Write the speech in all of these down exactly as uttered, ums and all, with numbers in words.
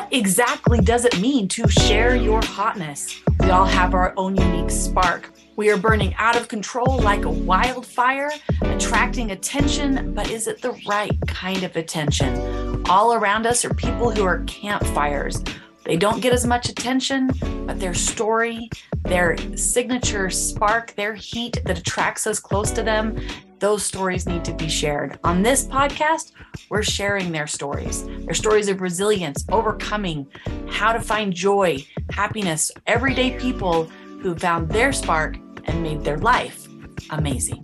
What exactly does it mean to share your hotness? We all have our own unique spark. We are burning out of control like a wildfire, attracting attention, but is it the right kind of attention? All around us are people who are campfires. They don't get as much attention, but their story, their signature spark, their heat that attracts us close to them, those stories need to be shared. On this podcast, we're sharing their stories, their stories of resilience, overcoming, how to find joy, happiness, everyday people who found their spark and made their life amazing.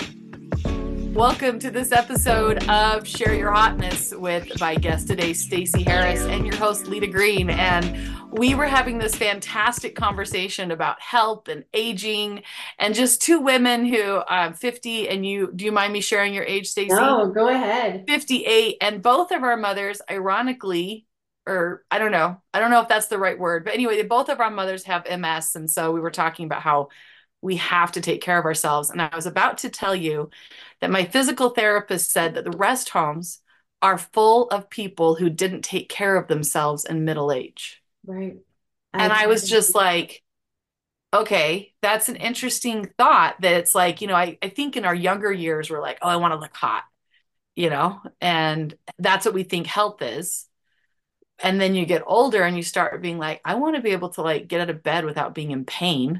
Welcome to this episode of Share Your Hotness with my guest today, Stacey Harris, and your host, Lita Green. And we were having this fantastic conversation about health and aging, and just two women who I'm fifty, and you, do you mind me sharing your age, Stacey? No, go ahead. fifty-eight, and both of our mothers, ironically, or I don't know, I don't know if that's the right word, but anyway, both of our mothers have M S. And so we were talking about how we have to take care of ourselves. And I was about to tell you that my physical therapist said that the rest homes are full of people who didn't take care of themselves in middle age. Right. And I I was just like, okay, that's an interesting thought that it's like, you know, I, I think in our younger years, we're like, oh, I want to look hot, you know, and that's what we think health is. And then you get older and you start being like, I want to be able to like get out of bed without being in pain.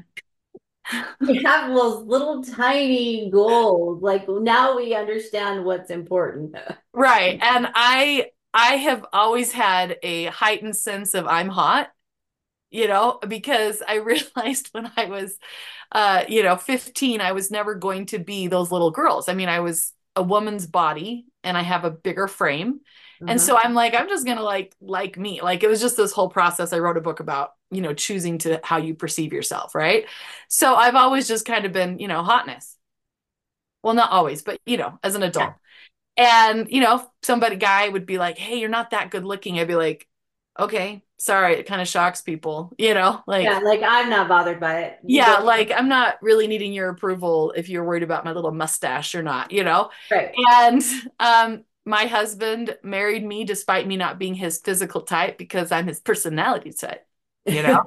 we have those little tiny goals. Like now we understand what's important. Right. And I I have always had a heightened sense of I'm hot, you know, because I realized when I was uh, you know, fifteen, I was never going to be those little girls. I mean, I was a woman's body and I have a bigger frame. And Uh-huh. so I'm like, I'm just gonna like like me. Like it was just this whole process. I wrote a book about, you know, choosing to how you perceive yourself, right? So I've always just kind of been, you know, hotness. Well, not always, but you know, as an Yeah. adult. And, you know, somebody guy would be like, hey, you're not that good looking. I'd be like, okay, sorry. It kind of shocks people, you know, Yeah, like, like I'm not bothered by it. You yeah, go. like I'm not really needing your approval if you're worried about my little mustache or not, you know? Right. And um, my husband married me despite me not being his physical type because I'm his personality type, you know?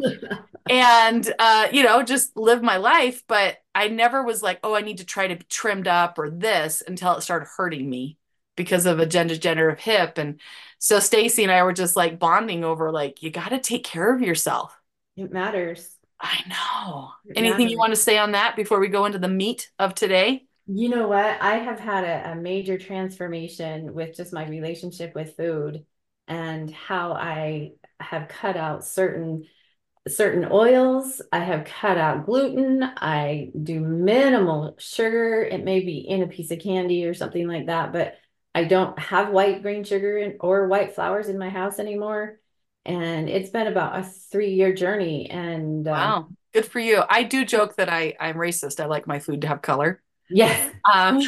And, uh, you know, just live my life. But I never was like, oh, I need to try to be trimmed up or this until it started hurting me because of a gender degenerative hip. And so Stacy and I were just like bonding over like, you got to take care of yourself. It matters. I know. It Anything you matters. want to say on that before we go into the meat of today? You know what? I have had a, a major transformation with just my relationship with food and how I have cut out certain certain oils. I have cut out gluten. I do minimal sugar. It may be in a piece of candy or something like that, but I don't have white grain sugar in, or white flours in my house anymore. And it's been about a three year journey. And uh, Wow. Good for you. I do joke that I, I'm racist. I like my food to have color. yes. Um,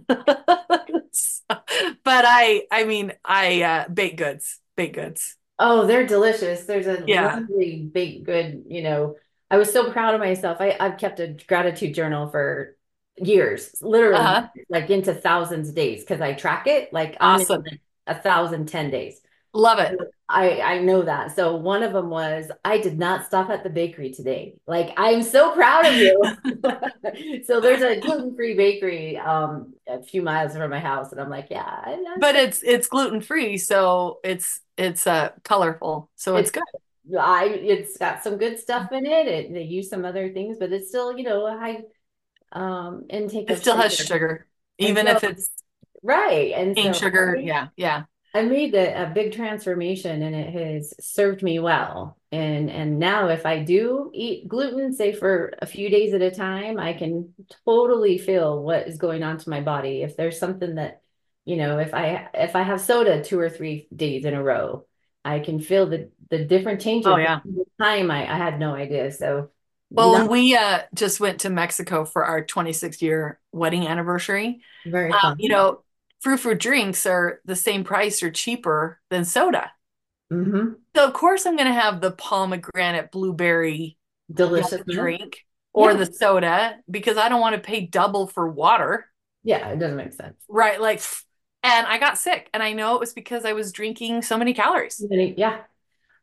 but I, I mean, I, uh, baked goods, baked goods. Oh, they're delicious. There's a Yeah. lovely baked good, you know. I was so proud of myself. I, I've kept a gratitude journal for years, literally Uh-huh. like into thousands of days because I track it. Like I'm in Awesome. like a thousand ten days. Love it. I I know that. So one of them was I did not stop at the bakery today. Like I'm so proud of you. So there's a gluten-free bakery um a few miles from my house, and I'm like, yeah, I'm not But so it's, it's gluten free. So it's, it's, uh, colorful. So it's it's good. I it's got some good stuff in it. It they use some other things, but it's still, you know, a high um intake It of still has sugar. sugar, And even so if it's right. And cane so sugar. I Yeah. Yeah. I made a, a big transformation and it has served me well. And and now if I do eat gluten, say for a few days at a time, I can totally feel what is going on to my body. If there's something that, you know, if I if I have soda two or three days in a row, I can feel the the different Oh, changes. yeah. The time I, I had no idea. So Well, not when we uh, just went to Mexico for our twenty-sixth year wedding anniversary, very um, fun. you know, frou frou drinks are the same price or cheaper than soda. Hmm. So of course I'm going to have the pomegranate blueberry yogurt Deliciousness. drink or Yeah. the soda because I don't want to pay double for water, Yeah, it doesn't make sense. right? Like, and I got sick, and I know it was because I was drinking so many calories. Yeah.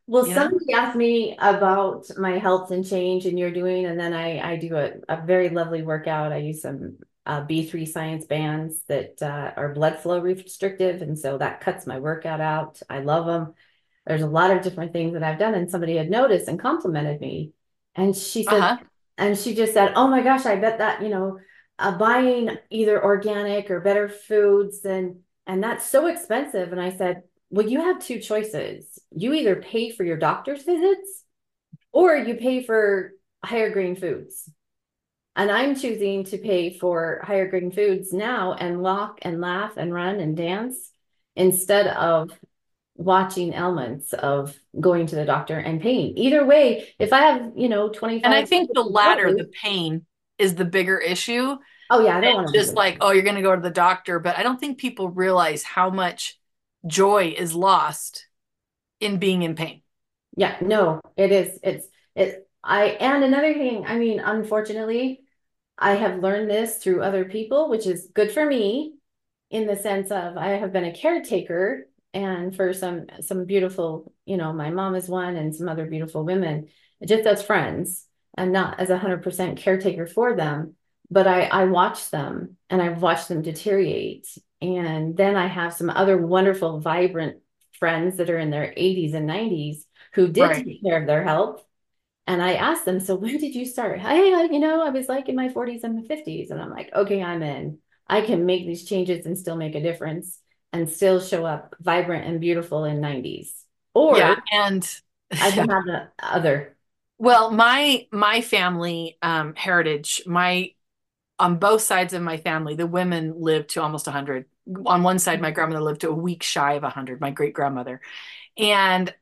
Well, you know? somebody asked me about my health and change and you're doing, and then I, I do a, a very lovely workout. I use some uh, B three science bands that uh, are blood flow restrictive. And so that cuts my workout out. I love them. There's a lot of different things that I've done. And somebody had noticed and complimented me. And she said, Uh-huh. and she just said, oh my gosh, I bet that, you know, uh, buying either organic or better foods and and that's so expensive. And I said, well, you have two choices. You either pay for your doctor's visits or you pay for higher grade foods. And I'm choosing to pay for higher grade foods now and walk and laugh and run and dance instead of watching elements of going to the doctor and paying. Either way, if I have, you know, And I twenty-five think the latter, dollars, the pain, is the bigger issue. oh yeah, I don't It's want to just do like, oh, you're going to go to the doctor. But I don't think people realize how much joy is lost in being in pain. Yeah, no, it is. It's it. I and another thing, I mean, unfortunately, I have learned this through other people, which is good for me in the sense of I have been a caretaker and for some some beautiful, you know, my mom is one and some other beautiful women, just as friends and not as a hundred percent caretaker for them. But I I watch them and I've watched them deteriorate. And then I have some other wonderful, vibrant friends that are in their eighties and nineties who did Right. take care of their health. And I asked them, so when did you start? Hey, I, you know, I was like in my forties and my fifties. And I'm like, okay, I'm in. I can make these changes and still make a difference and still show up vibrant and beautiful in nineties. Yeah. Or And I can have the other. well, my my family um heritage, my on both sides of my family, the women lived to almost one hundred. On one side, my grandmother lived to a week shy of one hundred, my great grandmother. And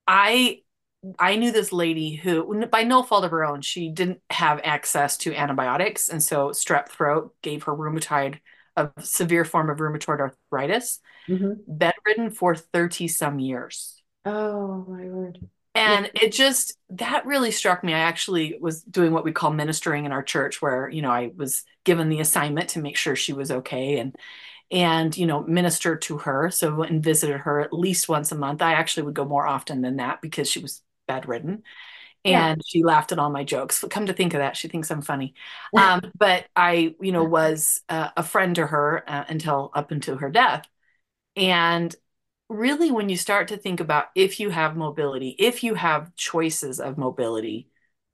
I I knew this lady who, by no fault of her own, she didn't have access to antibiotics. And so strep throat gave her rheumatoid, a severe form of rheumatoid arthritis, Mhm. bedridden for thirty some years. Oh, my word. Yeah. And it just, that really struck me. I actually was doing what we call ministering in our church, where, you know, I was given the assignment to make sure she was okay and, and, you know, minister to her. So I went and visited her at least once a month. I actually would go more often than that because she was bedridden Yeah. and she laughed at all my jokes. But come to think of that, she thinks I'm funny. Um, but I, you know, was uh, a friend to her uh, until up until her death. And really, when you start to think about if you have mobility, if you have choices of mobility,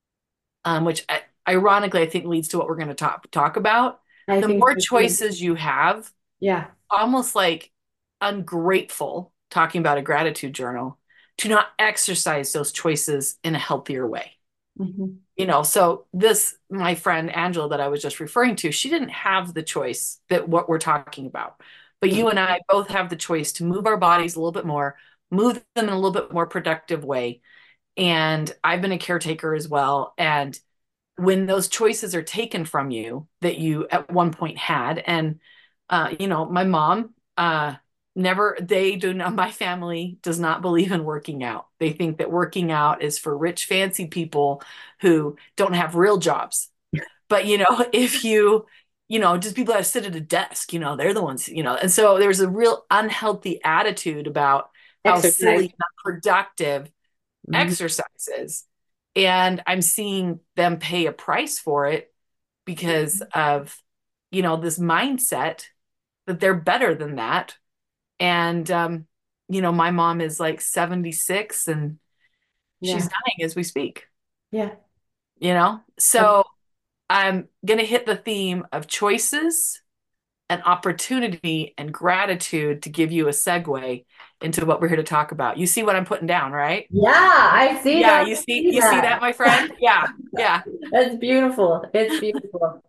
um, which I, ironically I think leads to what we're going to talk talk about, I the think more so too. choices you have, Yeah. almost like ungrateful, talking about a gratitude journal, to not exercise those choices in a healthier way. Mhm. You know, so this, my friend Angela that I was just referring to, she didn't have the choice that what we're talking about. But Mm. you and I both have the choice to move our bodies a little bit more, move them in a little bit more productive way. And I've been a caretaker as well. And when those choices are taken from you that you at one point had, and uh, you know, my mom, uh, never, they do not, my family does not believe in working out. They think that working out is for rich, fancy people who don't have real jobs. But, you know, if you, you know, just people that sit at a desk, you know, they're the ones, you know, and so there's a real unhealthy attitude about how silly Exercise. and unproductive Mhm. exercise is. And I'm seeing them pay a price for it because of, you know, this mindset that they're better than that. And, um, you know, my mom is like seventy-six and she's Yeah. dying as we speak, Yeah. you know? So I'm going to hit the theme of choices and opportunity and gratitude to give you a segue into what we're here to talk about. You see what I'm putting down, right? Yeah, I see Yeah, that. you I see, see you see that, that. my friend? Yeah, yeah. That's beautiful. It's beautiful.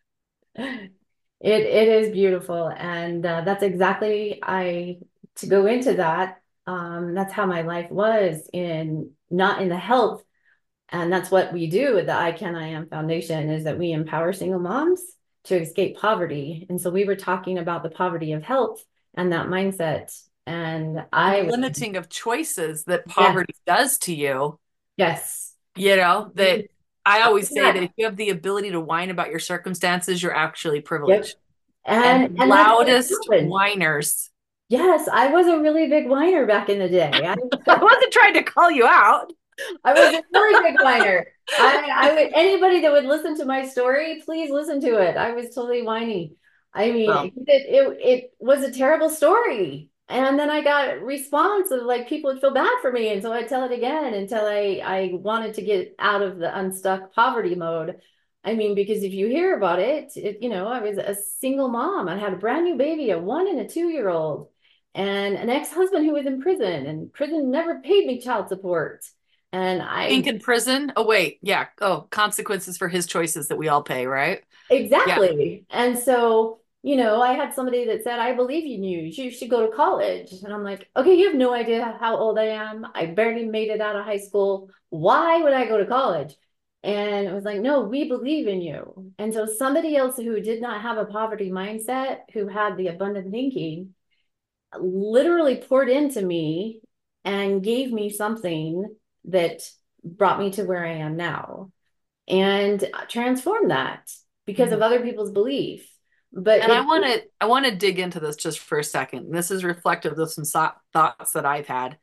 It it is beautiful, and uh, that's exactly I to go into that. Um, that's how my life was in not in the health, and that's what we do at the I Can I Am Foundation is that we empower single moms to escape poverty. And so we were talking about the poverty of health and that mindset, and And the I limiting of choices that yes poverty does to you, yes you know, that I always say that yeah if you have the ability to whine about your circumstances, you're actually yep privileged. And and the and that's what loudest happened. whiners Yes, I was a really big whiner back in the day. I, I wasn't trying to call you out. I was a really big whiner. I, I would anybody that would listen to my story, please listen to it. I was totally whiny. I mean, it, Well, it it was a terrible story. And then I got response of like people would feel bad for me. And so I'd tell it again until I I wanted to get out of the unstuck poverty mode. I mean, because if you hear about it, it, you know, I was a single mom. I had a brand new baby, a one and a two year old, and an ex-husband who was in prison, and prison never paid me child support. And Pink I in prison. Oh, wait. Yeah. Oh, consequences for his choices that we all pay, right? Yeah. exactly. And so, you know, I had somebody that said, I believe in you. You should go to college. And I'm like, okay, you have no idea how old I am. I barely made it out of high school. Why would I go to college? And it was like, no, we believe in you. And so somebody else who did not have a poverty mindset, who had the abundant thinking, literally poured into me and gave me something that brought me to where I am now and transformed that because of Mhm. other people's belief. But And I it, want to I want to dig into this just for a second. This is reflective of some so- thoughts that I've had.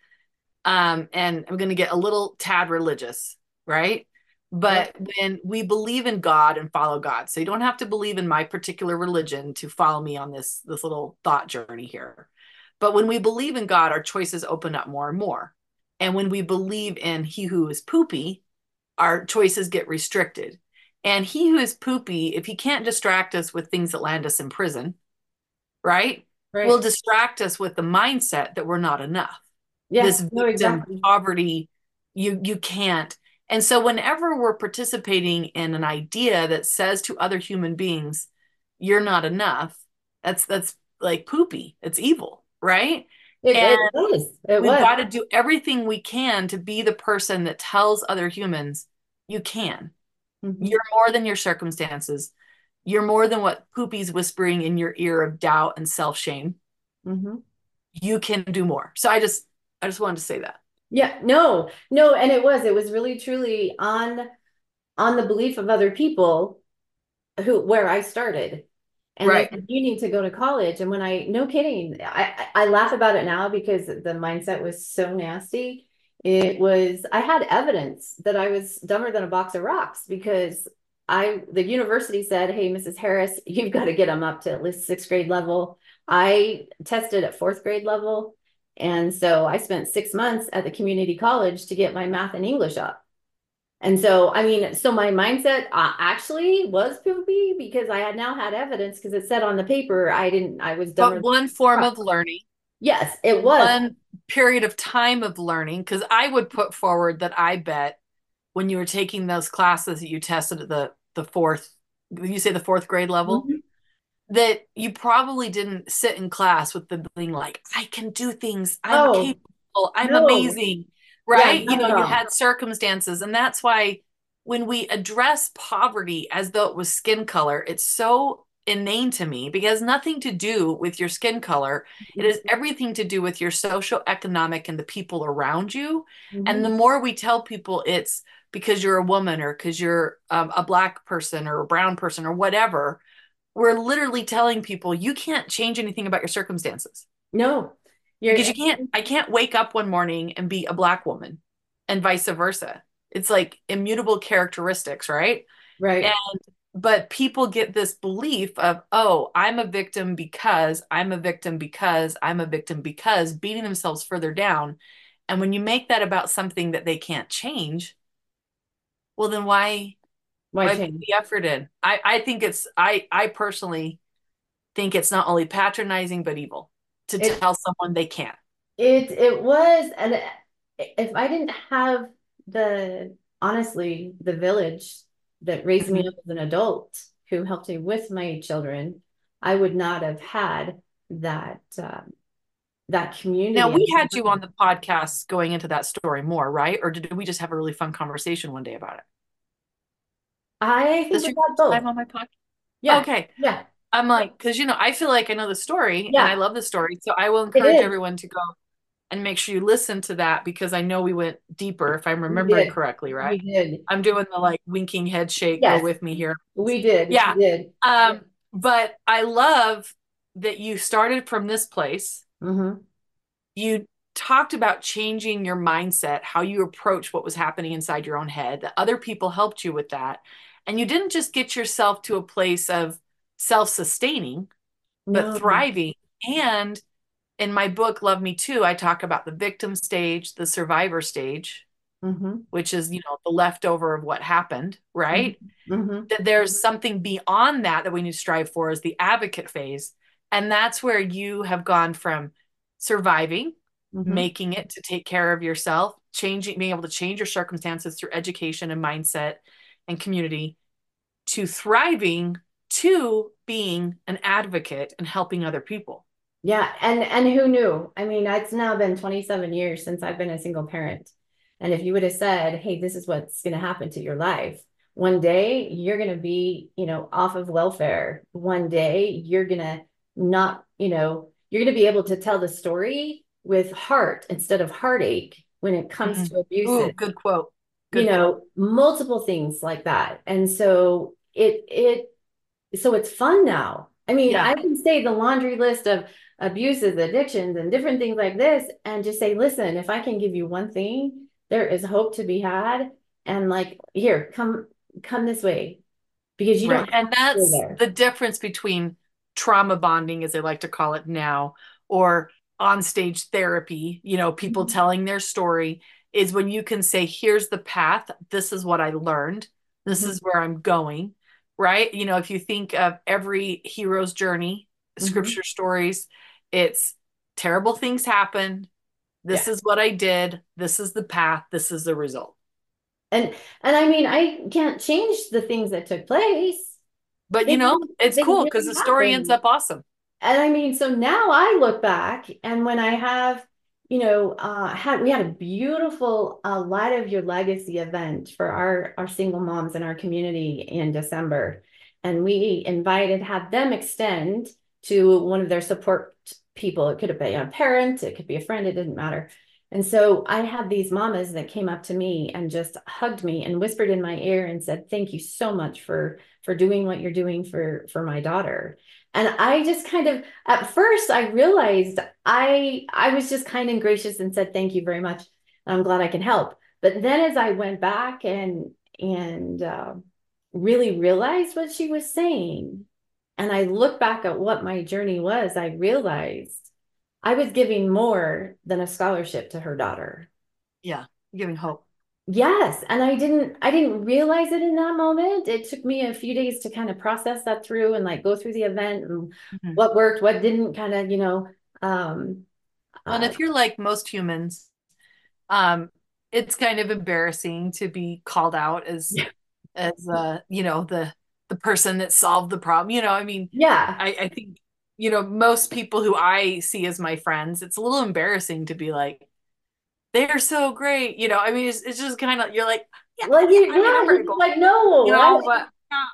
Um, and I'm going to get a little tad religious, right? yep, But when we believe in God and follow God, so you don't have to believe in my particular religion to follow me on this this little thought journey here. But when we believe in God, our choices open up more and more. And when we believe in He who is poopy, our choices get restricted. And he who is poopy, if he can't distract us with things that land us in prison, right, will right. distract us with the mindset that we're not enough. Yeah, This no, victim exactly. poverty, you you can't. And so whenever we're participating in an idea that says to other human beings, you're not enough, that's that's like poopy. It's evil, right? It, And it was, it we've was. got to do everything we can to be the person that tells other humans you can. Mhm, You're more than your circumstances. You're more than what Poopy's whispering in your ear of doubt and self-shame. mhm. You can do more. So I just I just wanted to say that. Yeah, no, no, and it was, it was really truly on on the belief of other people who where I started. And they Right. said, you need to go to college. And when I, no kidding, I, I laugh about it now because the mindset was so nasty. It was, I had evidence that I was dumber than a box of rocks because I, the university said, hey, Missus Harris, you've got to get them up to at least sixth grade level. I tested at fourth grade level. And so I spent six months at the community college to get my math and English up. And so, I mean, so my mindset uh, actually was poopy because I had now had evidence because it said on the paper I didn't, I was But dumber. one form of learning, Yes, it was. one period of time of learning, because I would put forward that I bet when you were taking those classes that you tested at the the fourth, you say the fourth grade level, Mhm. that you probably didn't sit in class with the being like, I can do things, I'm Oh, capable, I'm no. amazing, Yeah, right? You not know, at you all. had circumstances. And that's why when we address poverty as though it was skin color, it's so inane to me because it has nothing to do with your skin color. It has everything to do with your social, economic, and the people around you. And Mhm. the more we tell people it's because you're a woman or because you're um, a black person or a brown person or whatever, we're literally telling people you can't change anything about your circumstances No, you're because you can't I can't wake up one morning and be a black woman and vice versa. It's like immutable characteristics, right? And right. but people get this belief of, oh, I'm a victim because I'm a victim because I'm a victim because beating themselves further down. And when you make that about something that they can't change, well then why Why why put change? the effort in? I I think it's I I personally think it's not only patronizing but evil to It tell someone they can't. it it was, and if I didn't have the honestly the village that raised me Mhm. up as an adult who helped me with my children, I would not have had that um, that Now, community. we had you on the podcast going into that story more, right? Or did we just have a really fun conversation one day about it? I think This we your got first time both. on my podcast? Yeah, Okay. yeah, I'm like, because, you know, I feel like I know the story and I yeah. love the story. So I will It encourage is. everyone to go and make sure you listen to that because I know we went deeper, if I'm We remembering did. correctly, right? We did. I'm doing the like winking head shake, go Yes, with me here. we did. We Yeah. did. Um, but I love that you started from this place Mm-hmm. You talked about changing your mindset, how you approach what was happening inside your own head, that other people helped you with that. And you didn't just get yourself to a place of self sustaining, but No. thriving. And in my book, Love Me Too, I talk about the victim stage, the survivor stage, Mm-hmm. which is, you know, the leftover of what happened, right? Mm-hmm. Mm-hmm. That there's something beyond that that we need to strive for is the advocate phase. And that's where you have gone from surviving, Mm-hmm. making it to take care of yourself, changing, being able to change your circumstances through education and mindset and community, to thriving, to being an advocate and helping other people. Yeah, and and who knew? I mean, it's now been twenty-seven years since I've been a single parent. And if you would have said, "Hey, this is what's going to happen to your life. One day you're going to be, you know, off of welfare. One day you're going to not, you know, you're going to be able to tell the story with heart instead of heartache when it comes Mm. to Ooh, abuses." good quote. You Good quote. know, multiple things like that. And so it it so it's fun now. I mean, Yeah. I can say the laundry list of abuses, addictions, and different things like this, and just say, listen, if I can give you one thing, there is hope to be had. And like, here, come, come this way, because you Right. don't And have to go that's there. the difference between trauma bonding, as they like to call it now, or on-stage therapy, you know, people Mhm. telling their story, is when you can say, here's the path, this is what I learned, this Mhm. is where I'm going, right? You know, if you think of every hero's journey, Mhm. scripture stories, it's terrible things happen. This Yeah. is what I did. This is the path. This is the result. And and I mean, I can't change the things that took place. But They you know, it's they cool because really the story ends happened. up awesome. And I mean, so now I look back, and when I have, you know, uh, had we had a beautiful uh, Light of Your Legacy event for our our single moms in our community in December, and we invited, had them extend to one of their support people. It could have been a parent, it could be a friend, it didn't matter. And so I had these mamas that came up to me and just hugged me and whispered in my ear and said, "Thank you so much for for doing what you're doing for for my daughter." And I just kind of, at first, I realized I I was just kind and gracious and said, "Thank you very much. I'm glad I can help." But then as I went back and and uh, really realized what she was saying, and I look back at what my journey was, I realized I was giving more than a scholarship to her daughter. Yeah, giving hope. Yes, and I didn't I didn't realize it in that moment. It took me a few days to kind of process that through and like go through the event and Mhm. what worked, what didn't, kind of, you know, um Well, and uh if you're like most humans, um, it's kind of embarrassing to be called out as as uh, you know, the the person that solved the problem. You know, I mean, yeah. I, I think, you know, most people who I see as my friends, it's a little embarrassing to be like, they're so great. You know, I mean, it's, it's just kind of, you're like, yeah, Like yeah, you I mean, I'm yeah, ready you're to just go, like, you no, I know, but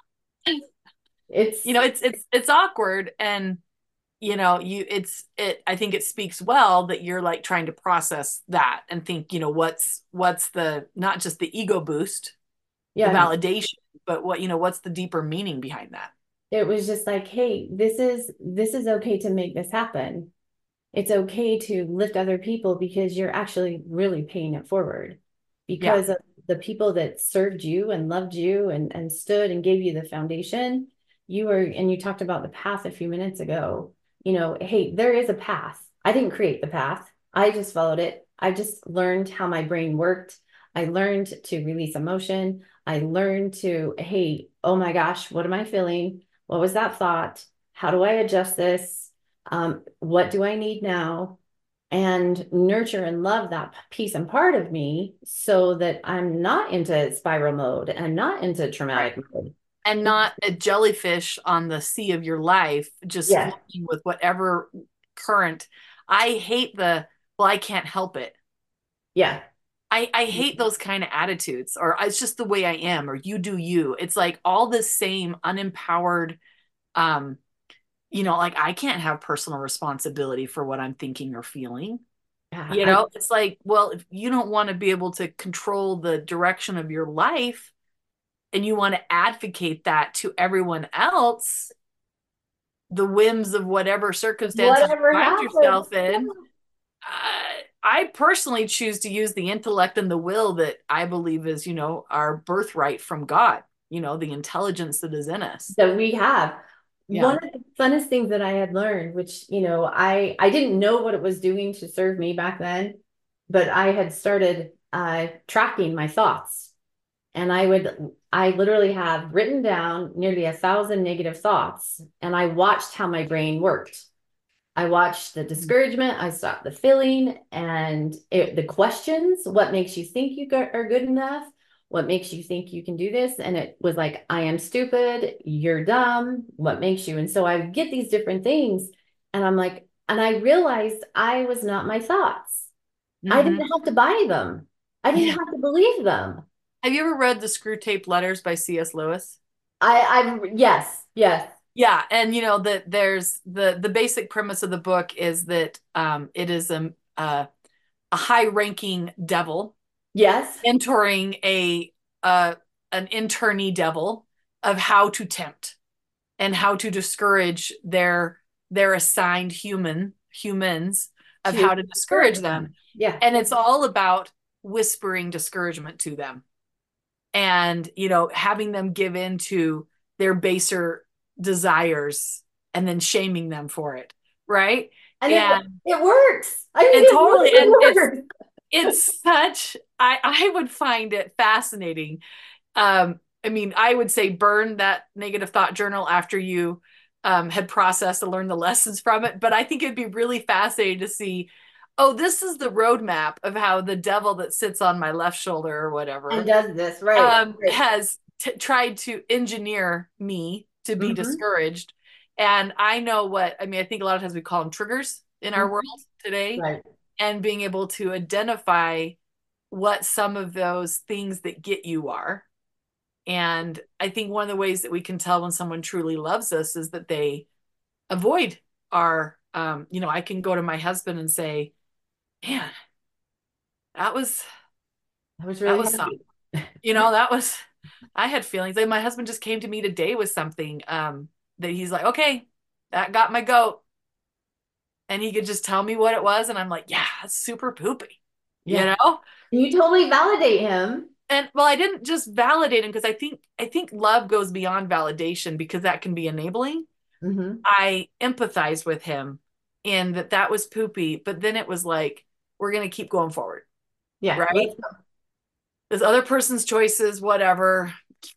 you it's know, it's it's it's awkward. And you know, you it's it I think it speaks well that you're like trying to process that and think, you know, what's what's the, not just the ego boost, the yeah, validation, but what, you know, what's the deeper meaning behind that. it was just like, hey, this is this is okay to make this happen. It's okay to lift other people because you're actually really paying it forward Yeah. because of the people that served you and loved you and, and stood and gave you the foundation. You were, and you talked about the path a few minutes ago. You know, hey, there is a path. I didn't create the path. I just followed it. I just learned how my brain worked. I learned to release emotion. I learned to, hey, oh my gosh, what am I feeling? What was that thought? How do I adjust this? Um, what do I need now? And nurture and love that piece and part of me so that I'm not into spiral mode and not into Right. traumatic mode. And not a jellyfish on the sea of your life, just Yeah. floating with whatever current. I hate the, well, I can't help it. Yeah. I, I hate those kind of attitudes, or it's just the way I am, or you do you. It's like all the same unempowered, um, you know, like I can't have personal responsibility for what I'm thinking or feeling. Yeah. You I, know, it's like, well, if you don't want to be able to control the direction of your life and you want to advocate that to everyone else, the whims of whatever circumstances you Whatever find happened. yourself in. Uh, I personally choose to use the intellect and the will that I believe is, you know, our birthright from God, you know, the intelligence that is in us. That we have. One Yeah. of the funnest things that I had learned, which, you know, I I didn't know what it was doing to serve me back then, but I had started uh tracking my thoughts. And I would I literally have written down nearly a thousand negative thoughts, and I watched how my brain worked. I watched the discouragement, I stopped the feeling, and it, the questions, what makes you think you go, are good enough? What makes you think you can do this? And it was like, I am stupid, you're dumb, what makes you? And so I get these different things, and I'm like, and I realized I was not my thoughts. I Mm-hmm. didn't have to buy them. I didn't Yeah. have to believe them. Have you ever read the Screw Tape Letters by C S. Lewis? I, I, yes, yes, Yeah, and you know that there's the the basic premise of the book is that um, it is a a, a high-ranking devil yes, mentoring a uh, an internee devil of how to tempt and how to discourage their their assigned human humans of to how to discourage discourage them. them. Yeah. And it's all about whispering discouragement to them and, you know, having them give in to their baser desires and then shaming them for it. Right. And it, And it works. I mean, and it totally, and really it's works. it's such I I would find it fascinating. Um, I mean, I would say burn that negative thought journal after you um, had processed and learned the lessons from it. But I think it'd be really fascinating to see, oh, this is the roadmap of how the devil that sits on my left shoulder or And whatever does this, right, um, right. has t- tried to engineer me to be Mm-hmm, discouraged. And I know what, I mean, I think a lot of times we call them triggers in our world mm-hmm, today, right. and being able to identify what some of those things that get you are. And I think one of the ways that we can tell when someone truly loves us is that they avoid our, um, you know, I can go to my husband and say, man, that was, That was that really was something, heavy. you know, that was, I had feelings. Like my husband just came to me today with something, um, that he's like, okay, that got my goat. And he could just tell me what it was. And I'm like, yeah, it's super poopy, you Yeah. know? You totally validate him. And well, I didn't just validate him because I think I think love goes beyond validation because that can be enabling. Mm-hmm. I empathized with him in that that was poopy, but then it was like we're gonna keep going forward, Yeah. right? Let's go. There's other person's choices, whatever,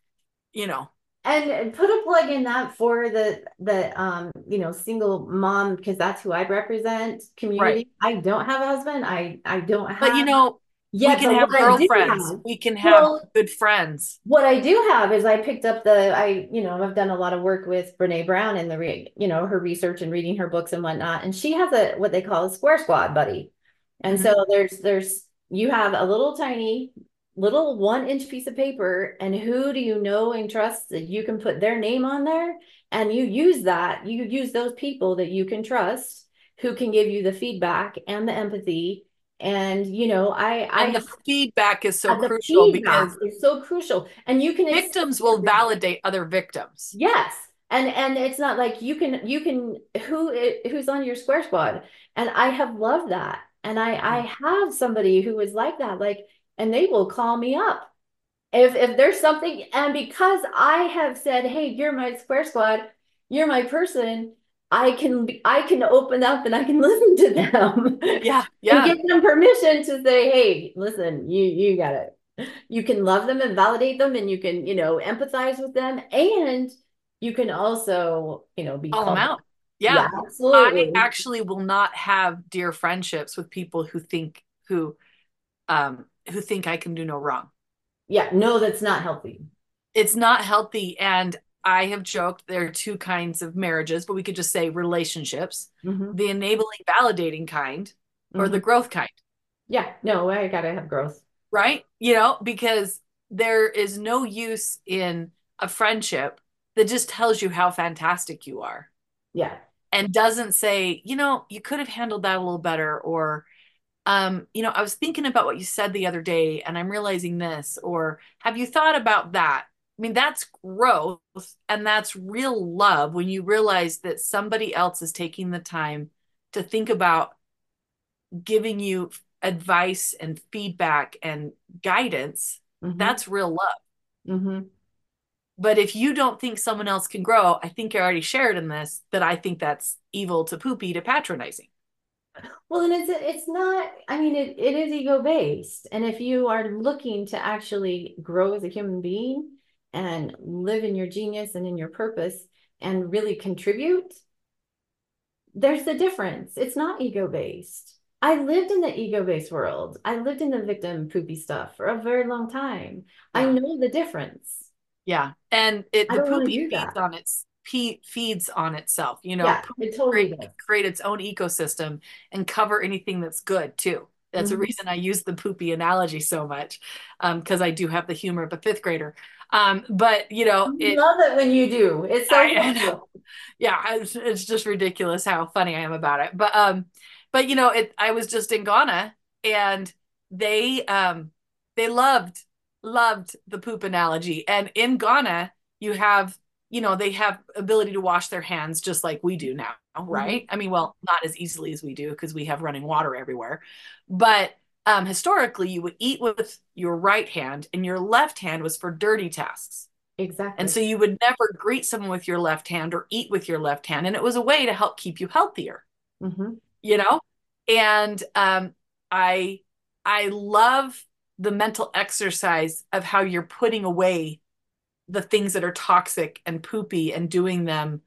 you know. And put a plug in that for the the um you know single mom, because that's who I represent, Right. community. I don't have a husband. I I don't But you have know, we yet, can but have what I do girlfriends, have, we can have well, good friends. what I do have is I picked up the I you know I've done a lot of work with Brene Brown and the re, you know her research and reading her books and whatnot, and she has a what they call a square squad buddy, and Mhm. so there's there's you have a little tiny little one inch piece of paper, and who do you know and trust that you can put their name on there, and you use that you use those people that you can trust who can give you the feedback and the empathy, and you know I I And the feedback is so uh, the crucial feedback because is so crucial, and you can expect victims will everything. validate other victims. Yes, and and it's not like you can you can who who's on your square squad, and I have loved that, and I I Yeah. have somebody who is like that, like, and they will call me up if if there's something, and because I have said, hey, you're my square squad, you're my person. I can I can open up and I can listen to them Yeah, and yeah. give them permission to say, hey, listen, you you got it. You can love them and validate them, and you can, you know, empathize with them, and you can also, you know, be Call them called. out. Yeah, Yeah. I absolutely. actually will not have dear friendships with people who think who um who think I can do no wrong. Yeah, no, that's not healthy. It's not healthy. And I have joked there are two kinds of marriages, but we could just say relationships, Hmm. the enabling, validating kind or the Hmm. growth kind, Yeah, no, I gotta have growth. right? You know, because there is no use in a friendship that just tells you how fantastic you are Yeah. and doesn't say, you know, you could have handled that a little better, or um, you know, I was thinking about what you said the other day and I'm realizing this, or have you thought about that? I mean, that's growth and that's real love when you realize that somebody else is taking the time to think about giving you advice and feedback and guidance. Mm-hmm. That's real love. Mm-hmm. But if you don't think someone else can grow, I think I already shared in this that I think that's evil to poopy to patronizing. Well, and it's it's not, I mean, it, it is ego based. And if you are looking to actually grow as a human being and live in your genius and in your purpose and really contribute, there's the difference. It's not ego based. I lived in the ego based world. I lived in the victim poopy stuff for a very long time. I Yeah. know the difference. Yeah. And it I the don't want to poopy do feeds that. on its pe feeds on itself. You know, Yeah, poop it totally create, does. create its own ecosystem and cover anything that's good too. That's the Mhm. reason I use the poopy analogy so much, um, because I do have the humor of a fifth grader. Um, but you I know, it love it when you do. It's so I, I know. helpful. Yeah, it's, it's just ridiculous how funny I am about it. But um, but you know, it I was just in Ghana and they um they loved loved the poop analogy. And in Ghana, you have, you know, they have ability to wash their hands just like we do now, right? Mhm. I mean, well, not as easily as we do because we have running water everywhere. But um historically you would eat with your right hand and your left hand was for dirty tasks. And Exactly. so you would never greet someone with your left hand or eat with your left hand. And it was a way to help keep you healthier, Hmm. you know? And um, I I love the mental exercise of how you're putting away the things that are toxic and poopy and doing them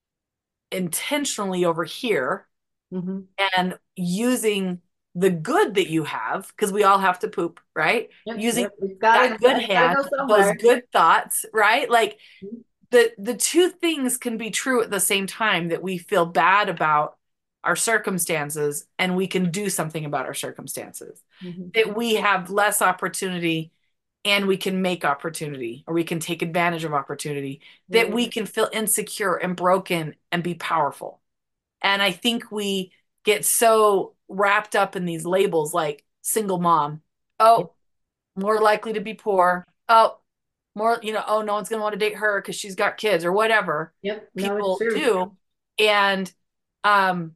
intentionally over here Hmm. and using the good that you have, because we all have to poop, right? Yep, Using yep. It's gotta, that good it's gotta hand, go those somewhere. good thoughts, right? Like the the two things can be true at the same time, that we feel bad about our circumstances and we can do something about our circumstances, Mhm. that we have less opportunity and we can make opportunity, or we can take advantage of opportunity, that Yeah. we can feel insecure and broken and be powerful. And I think we get so wrapped up in these labels like single mom, Yep. oh, more likely to be poor, oh, more, you know, oh, no one's going to want to date her because she's got kids or whatever Yep. No, it's people true. do. And, um,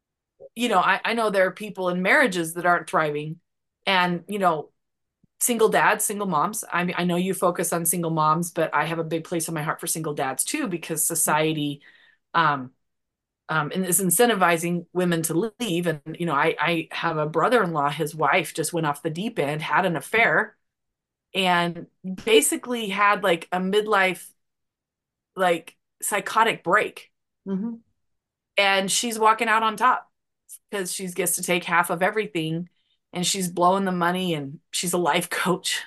you know, I, I know there are people in marriages that aren't thriving and, you know, single dads, single moms. I mean, I know you focus on single moms, but I have a big place in my heart for single dads too, because society, um, um, and is incentivizing women to leave. And, you know, I, I have a brother-in-law, his wife just went off the deep end, had an affair, and basically had like a midlife like psychotic break, Hmm. and she's walking out on top because she gets to take half of everything and she's blowing the money and she's a life coach.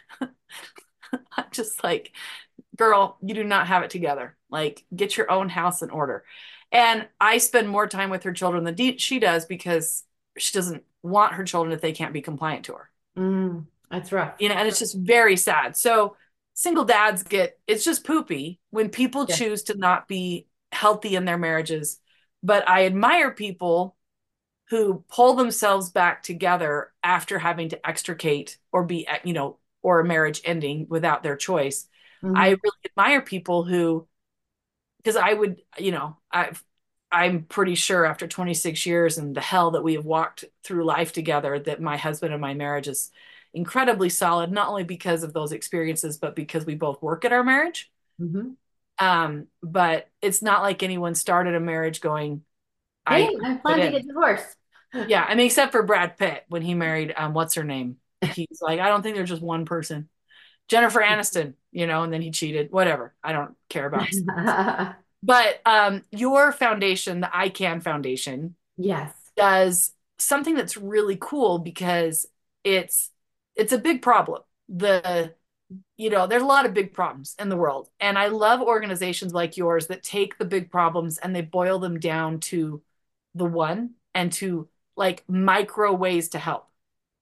I'm just like, girl, you do not have it together. Like, get your own house in order. And I spend more time with her children than she does because she doesn't want her children if they can't be compliant to her. Mm, that's rough. You know, and it's just very sad. So single dads get, it's just poopy when people Yeah. choose to not be healthy in their marriages. But I admire people who pull themselves back together after having to extricate or be, you know, or a marriage ending without their choice. I Hmm. really admire people who, because I would, you know, I've, I'm pretty sure after twenty-six years and the hell that we have walked through life together, that my husband and my marriage is incredibly solid, not only because of those experiences, but because we both work at our marriage. Hmm. Um, but it's not like anyone started a marriage going, I Hey, I'm put planning to in. get divorced. Yeah, I mean, except for Brad Pitt when he married, um, what's her name? He's like, I don't think there's just one person. Jennifer Aniston, you know, and then he cheated. Whatever. I don't care about. But um, your foundation, the I CAN Foundation, Yes. does something that's really cool because it's it's a big problem. The you know, there's a lot of big problems in the world, and I love organizations like yours that take the big problems and they boil them down to the one and to like micro ways to help.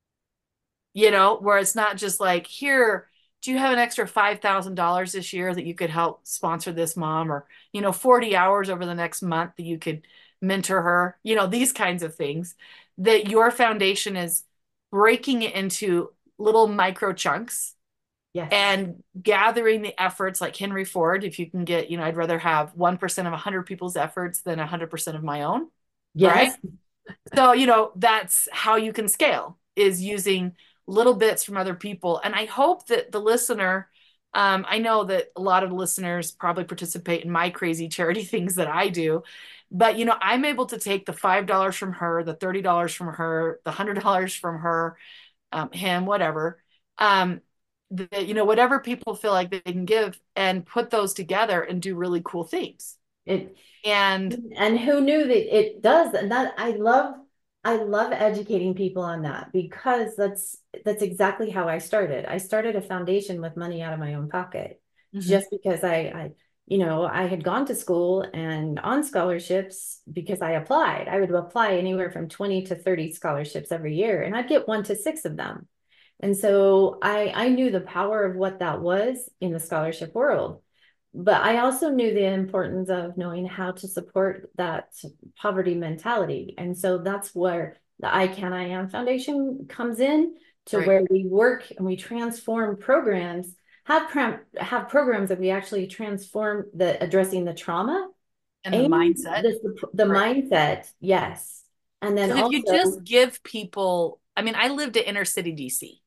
You know, where it's not just like, here, do you have an extra five thousand dollars this year that you could help sponsor this mom? Or, you know, forty hours over the next month that you could mentor her, you know, these kinds of things. That your foundation is breaking it into little micro chunks Yes. and gathering the efforts like Henry Ford. If you can get, you know, I'd rather have one percent of one hundred people's efforts than one hundred percent of my own, right? Yes. So, you know, that's how you can scale, is using little bits from other people. And I hope that the listener, um, I know that a lot of listeners probably participate in my crazy charity things that I do, but, you know, I'm able to take the five dollars from her, the thirty dollars from her, the one hundred dollars from her, um, him, whatever. Um, the, you know, whatever people feel like they can give, and put those together and do really cool things. It And and who knew that it does and that I love I love educating people on that because that's that's exactly how I started. I started a foundation with money out of my own pocket mhm, just because I I you know, I had gone to school and on scholarships because I applied. I would apply anywhere from twenty to thirty scholarships every year and I'd get one to six of them. And so I I knew the power of what that was in the scholarship world. But I also knew the importance of knowing how to support that poverty mentality. And so that's where the I Can I Am Foundation comes in, to right. where we work and we transform programs, have have programs that we actually transform the addressing the trauma And the and mindset. the the Right. mindset, yes. And then Because if you also, just give people, I mean, I lived at inner city D C,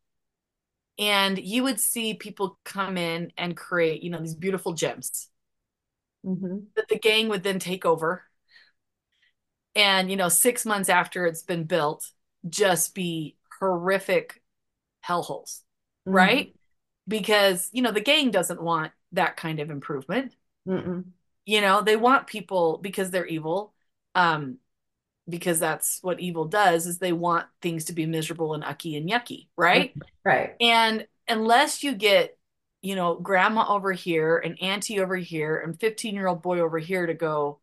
and you would see people come in and create, you know, these beautiful gyms mhm, that the gang would then take over. And, you know, six months after it's been built, just be horrific hellholes, mhm, right? Because, you know, the gang doesn't want that kind of improvement. mhm. You know, they want people, because they're evil, um, because that's what evil does, is they want things to be miserable and ucky and yucky, right? Right. And unless you get, you know, grandma over here and auntie over here and fifteen year old boy over here to go,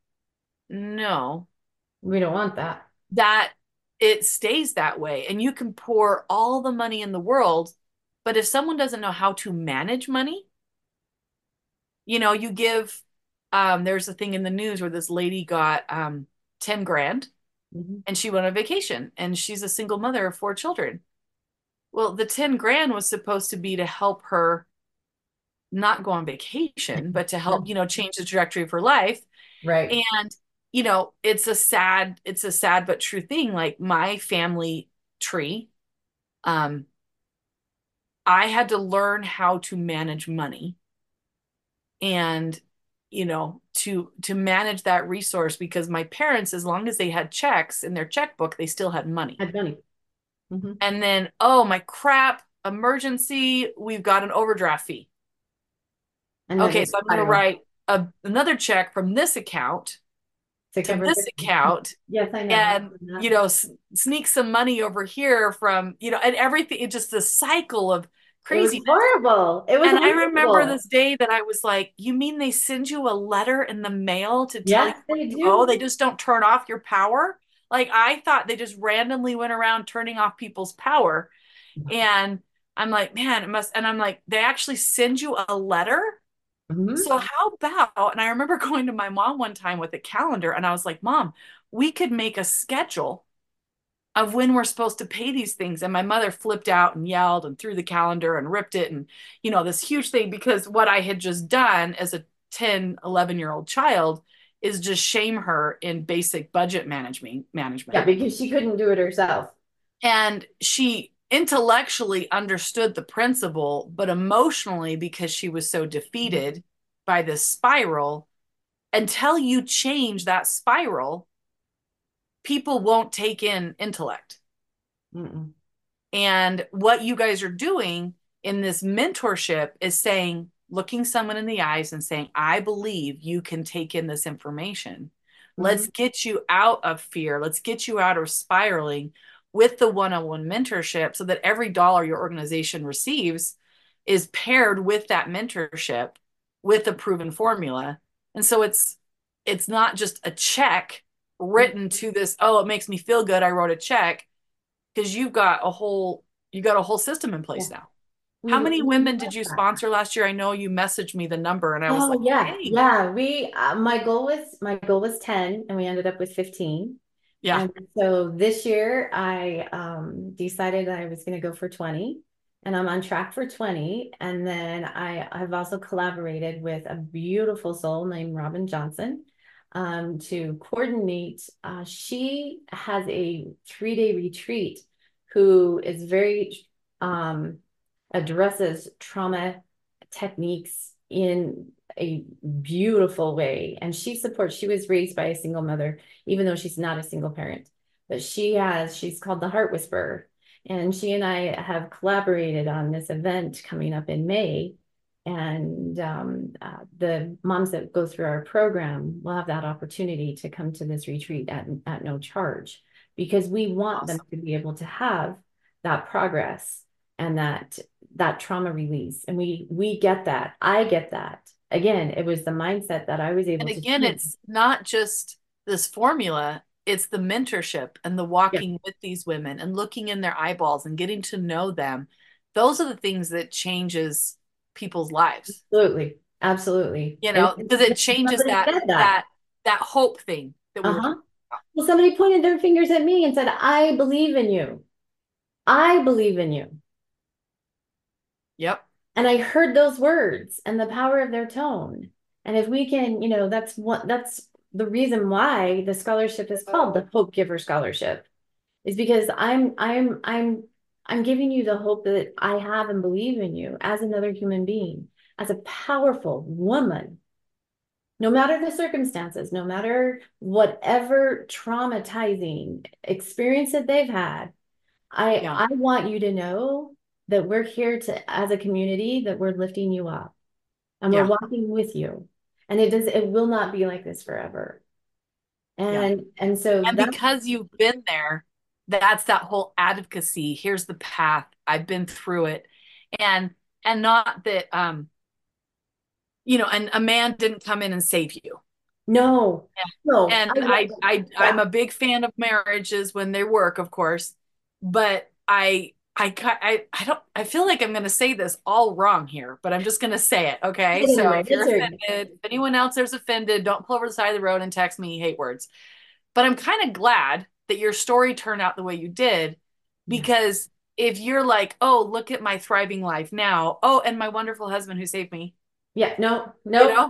no, We don't want that. that it stays that way. And you can pour all the money in the world. But if someone doesn't know how to manage money, you know, you give, um, there's a thing in the news where this lady got um, ten grand Mhm. and she went on vacation, and she's a single mother of four children. Well, the ten grand was supposed to be to help her not go on vacation, but to help, you know, change the trajectory of her life. Right. And, you know, it's a sad, it's a sad but true thing. Like my family tree, um, I had to learn how to manage money, and, you know, to to manage that resource, because my parents, as long as they had checks in their checkbook, they still had money. Had money. Hmm. And then, oh my crap, emergency, we've got an overdraft fee. And then Okay, it so I'm going to spiral write a, another check from this account to to cover this fifty. account, Yes, I know. I've and, done that. you know, s- sneak some money over here from, you know, and everything. It's just a cycle of It was craziness. horrible. It was And I remember horrible. this day that I was like, you mean they send you a letter in the mail to tell you Yes, what they you owe? do. They just don't turn off your power? Like, I thought they just randomly went around turning off people's power. And I'm like, man, it must. And I'm like, they actually send you a letter? Hmm. So how about, and I remember going to my mom one time with a calendar, and I was like, Mom, we could make a schedule of when we're supposed to pay these things. And my mother flipped out and yelled and threw the calendar and ripped it. And, you know, this huge thing, because what I had just done as a ten, eleven year old child is just shame her in basic budget management Yeah, management. because she couldn't do it herself. And she intellectually understood the principle, but emotionally, because she was so defeated by this spiral, until you change that spiral, people won't take in intellect. Mm-mm. And what you guys are doing in this mentorship is saying, looking someone in the eyes and saying, I believe you can take in this information. Let's Mhm. get you out of fear. Let's get you out of spiraling with the one on one mentorship, so that every dollar your organization receives is paired with that mentorship with a proven formula. And so it's it's not just a check written to this, oh, it makes me feel good, I wrote a check, because you've got a whole you got a whole system in Yeah, place now. we How many we women did love you that. sponsor last year? I know you messaged me the number, and I was like, Oh yeah, hey, yeah. We uh, my goal was my goal was ten, and we ended up with fifteen. yeah, And so this year I um decided I was going to go for twenty. and I'm on track for twenty. And then I have also collaborated with a beautiful soul named Robin Johnson um, to coordinate. Uh, she has a three day retreat who is very, um, addresses trauma techniques in a beautiful way. And she supports, she was raised by a single mother, even though she's not a single parent. But she has, she's called the Heart Whisperer. And she and I have collaborated on this event coming up in May. And um, uh, the moms that go through our program will have that opportunity to come to this retreat at, at no charge, because we want Awesome. them to be able to have that progress and that that trauma release. And we we get that. I get that. Again, it was the mindset that I was able And to again, change. it's not just this formula, it's the mentorship and the Yeah, walking with these women and looking in their eyeballs and getting to know them. Those are the things that changes people's lives, absolutely. Absolutely. you And know, because it changes somebody that said that. that that hope thing that we were Uh-huh. talking about. Well, somebody pointed their fingers at me and said, I believe in you. I believe in you. Yep. And I heard those words and the power of their tone. And if we can, you know, that's what that's the reason why the scholarship is called the Hope Giver Scholarship, is because I'm I'm I'm I'm giving you the hope that I have and believe in you as another human being, as a powerful woman, no matter the circumstances, no matter whatever traumatizing experience that they've had. I Yeah. I want you to know that we're here to, as a community, that we're lifting you up and we're Yeah. walking with you. And it does, it will not be like this forever. Yeah. And and so And that because you've been there, that's that whole advocacy. Here's the path. I've been through it. And and not that um, you know, and a man didn't come in and save you. no, no, I And love I I that. I'm a big fan of marriages when they work, of course, but I I I I don't I feel like I'm going to say this all wrong here, but I'm just going to say it, okay? So Anyway, if you're it's her. offended, if anyone else there's offended, don't pull over the side of the road and text me hate words. But I'm kind of glad that your story turned out the way you did, Yeah. because if you're like, "Oh, look at my thriving life now. Oh, and my wonderful husband who saved me." Yeah, no, You nope. know?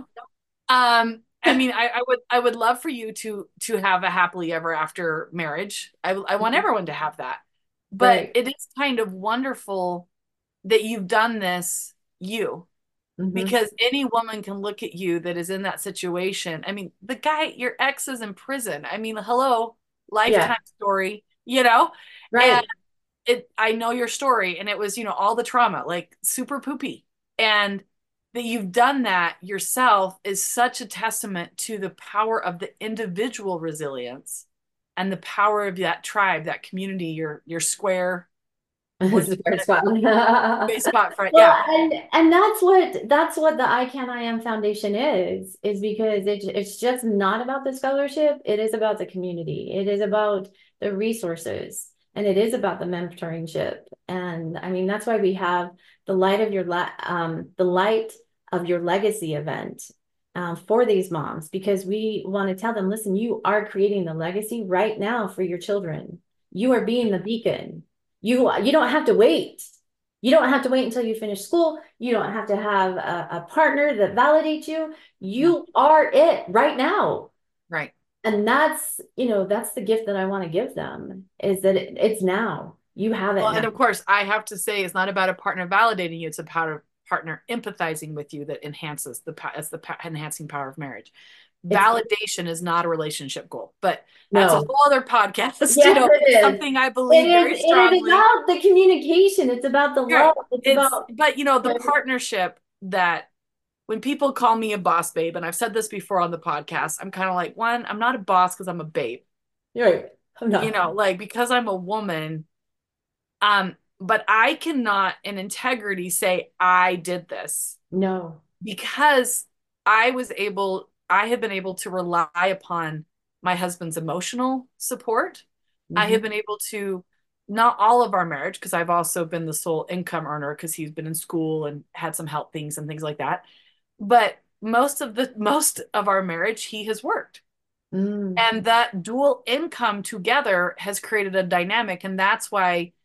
Um, I mean, I, I would I would love for you to to have a happily ever after marriage. I I want everyone to have that. But Right. it is kind of wonderful that you've done this you, Hmm. because any woman can look at you that is in that situation. I mean, the guy, your ex is in prison. I mean, hello, Yeah, lifetime story, you know? And right. it I know your story, and it was, you know, all the trauma, like super poopy. And that you've done that yourself is such a testament to the power of the individual resilience and the power of that tribe, that community, your your square, what It's is a great it? spot. Space spot front. Well, Yeah. and and that's what that's what the I Can I Am Foundation is, is because it, it's just not about the scholarship. It is about the community. It is about the resources, and it is about the mentorship. And I mean, that's why we have the light of your la um the light of your legacy event uh, for these moms, because we want to tell them, listen, you are creating the legacy right now for your children. You are being the beacon. You you don't have to wait. You don't have to wait until you finish school. You don't have to have a, a partner that validates you. No. You are it right now. Right. And that's, you know, that's the gift that I want to give them, is that it, it's now. You have it Well, now. and of course, I have to say it's not about a partner validating you, it's about a partner empathizing with you that enhances the that's the enhancing power of marriage. It's Validation is not a relationship goal, but that's a no. whole other podcast. You Yes, know, it it's is. something I It believe is, very it is strongly. about the communication. It's about the love. Right. It's It's, about, but you know, the partnership that when people call me a boss babe, and I've said this before on the podcast, I'm kind of like, one, I'm not a boss because I'm a babe, you're right. I'm you not. know, like because I'm a woman. Um, but I cannot in integrity say I did this, No. because I was able, I have been able to rely upon my husband's emotional support. I have Hmm. been able to, not all of our marriage, because I've also been the sole income earner because he's been in school and had some help things and things like that. But most of the most of our marriage, he has worked. Mm. And that dual income together has created a dynamic. And that's why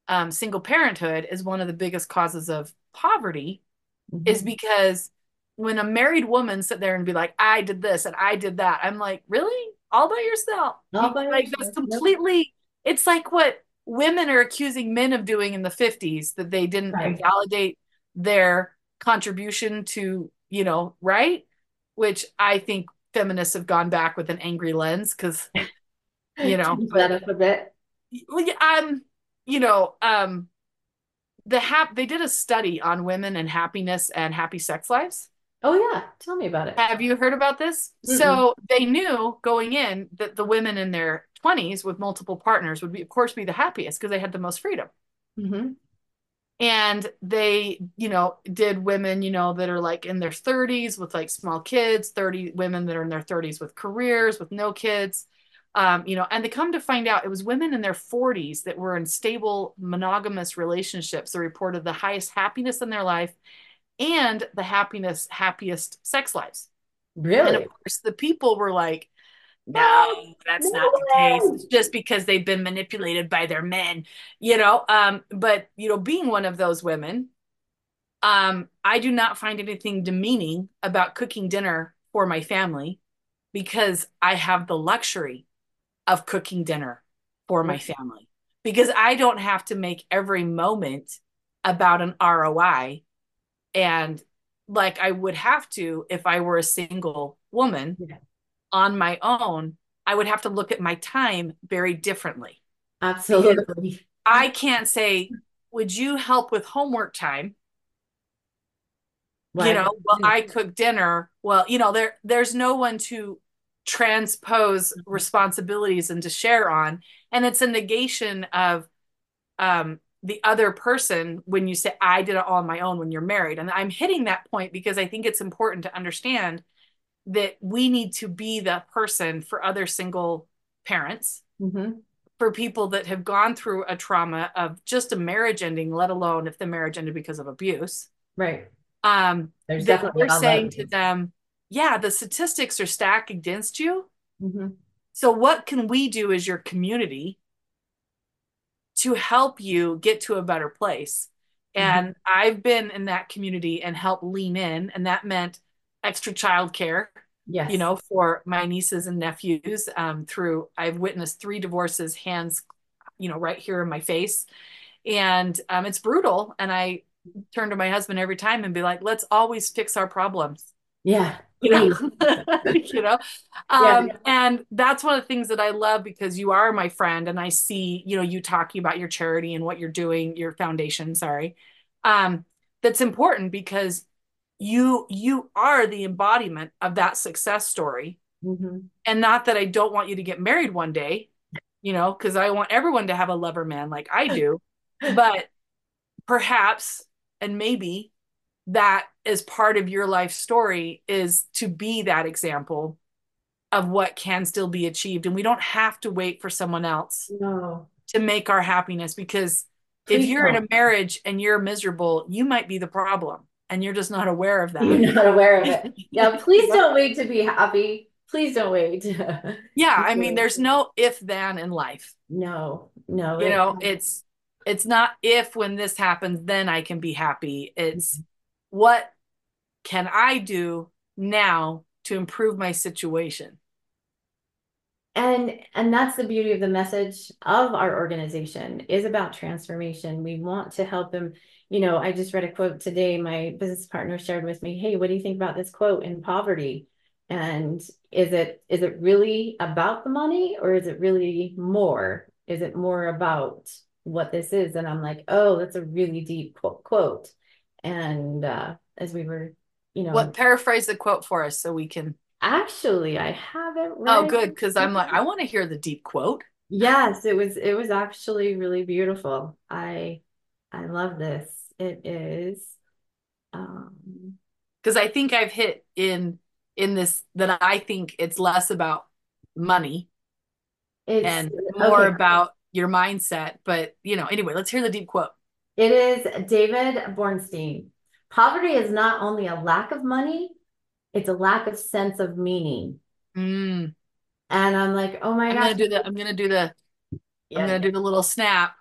um, single parenthood is one of the biggest causes of poverty, is Mhm. because when a married woman sit there and be like, I did this and I did that, I'm like, really? All by yourself? All You by like that's yourself. Nope. completely, it's like what women are accusing men of doing in the fifties, that they didn't Right. invalidate their contribution to, you know, right? Which I think feminists have gone back with an angry lens because, you know, Change that but up a bit. well, yeah, um, you know, um, the hap they did a study on women and happiness and happy sex lives. Oh yeah, tell me about it. Have you heard about this? Mm-mm. So they knew going in that the women in their twenties with multiple partners would be, of course, be the happiest because they had the most freedom. Mm-hmm. And they, you know, did women, you know, that are like in their thirties with like small kids, thirty women that are in their thirties with careers, with no kids. Um, you know, and they come to find out it was women in their forties that were in stable monogamous relationships that reported the highest happiness in their life and the happiness, happiest sex lives. And of Really? course, the people were like, No, no, that's no not the case. way. It's just because they've been manipulated by their men, you know. Um, but you know, being one of those women, um, I do not find anything demeaning about cooking dinner for my family because I have the luxury of cooking dinner for my Right. family because I don't have to make every moment about an R O I, and like I would have to if I were a single woman Yeah, on my own, I would have to look at my time very differently because absolutely. I can't say, would you help with homework time? You Why? know, well, I cook dinner. Well, you know, there there's no one to transpose responsibilities and to share on. And it's a negation of um the other person when you say I did it all on my own when you're married. And I'm hitting that point because I think it's important to understand that we need to be the person for other single parents, Mm-hmm. for people that have gone through a trauma of just a marriage ending, let alone if the marriage ended because of abuse. Right. Um, There's that definitely we're a saying lot. to them, yeah, the statistics are stacked against you. Mm-hmm. So, what can we do as your community to help you get to a better place? Mm-hmm. And I've been in that community and helped lean in, and that meant extra childcare, you Yes. know, for my nieces and nephews. Um, through I've witnessed three divorces, hands, you know, right here in my face, and um, it's brutal. And I turn to my husband every time and be like, "Let's always fix our problems." Yeah, You know, please. you know, Yeah. um, and that's one of the things that I love because you are my friend, and I see, you know, you talking about your charity and what you're doing, your foundation. Sorry, um, that's important because you you are the embodiment of that success story. Mm-hmm. And not that I don't want you to get married one day, you know, because I want everyone to have a lover man like I do, but perhaps and maybe that is part of your life story, is to be that example of what can still be achieved. And we don't have to wait for someone else No, to make our happiness, because if please you're in don't. a marriage and you're miserable, you might be the problem and you're just not aware of You're that. not aware of it. Yeah, You please know? don't wait to be happy. Please don't wait. Yeah, I mean, there's no if then in life. No, no, You it know, it's it's not if when this happens, then I can be happy. It's what can I do now to improve my situation? and and that's the beauty of the message of our organization is about transformation. We want to help them. You know, I just read a quote today. My business partner shared with me, "Hey, what do you think about this quote in poverty? And is it is it really about the money or is it really more? Is it more about what this is?" And I'm like, "Oh, that's a really deep quote." quote. And uh, as we were, you What know, paraphrase the quote for us so we can. actually, I have it Oh, right good, because I'm like, here. I want to hear the deep quote. Yes, it was it was actually really beautiful. I I love this. It is um Because I think I've hit in in this that I think it's less about money it's and more okay. about your mindset. But you know, anyway, let's hear the deep quote. It is David Bornstein. Poverty is not only a lack of money, it's a lack of sense of meaning. Mm, And I'm like, oh my I'm gosh, gonna do the I'm gonna do the I'm yeah, gonna do the little snap.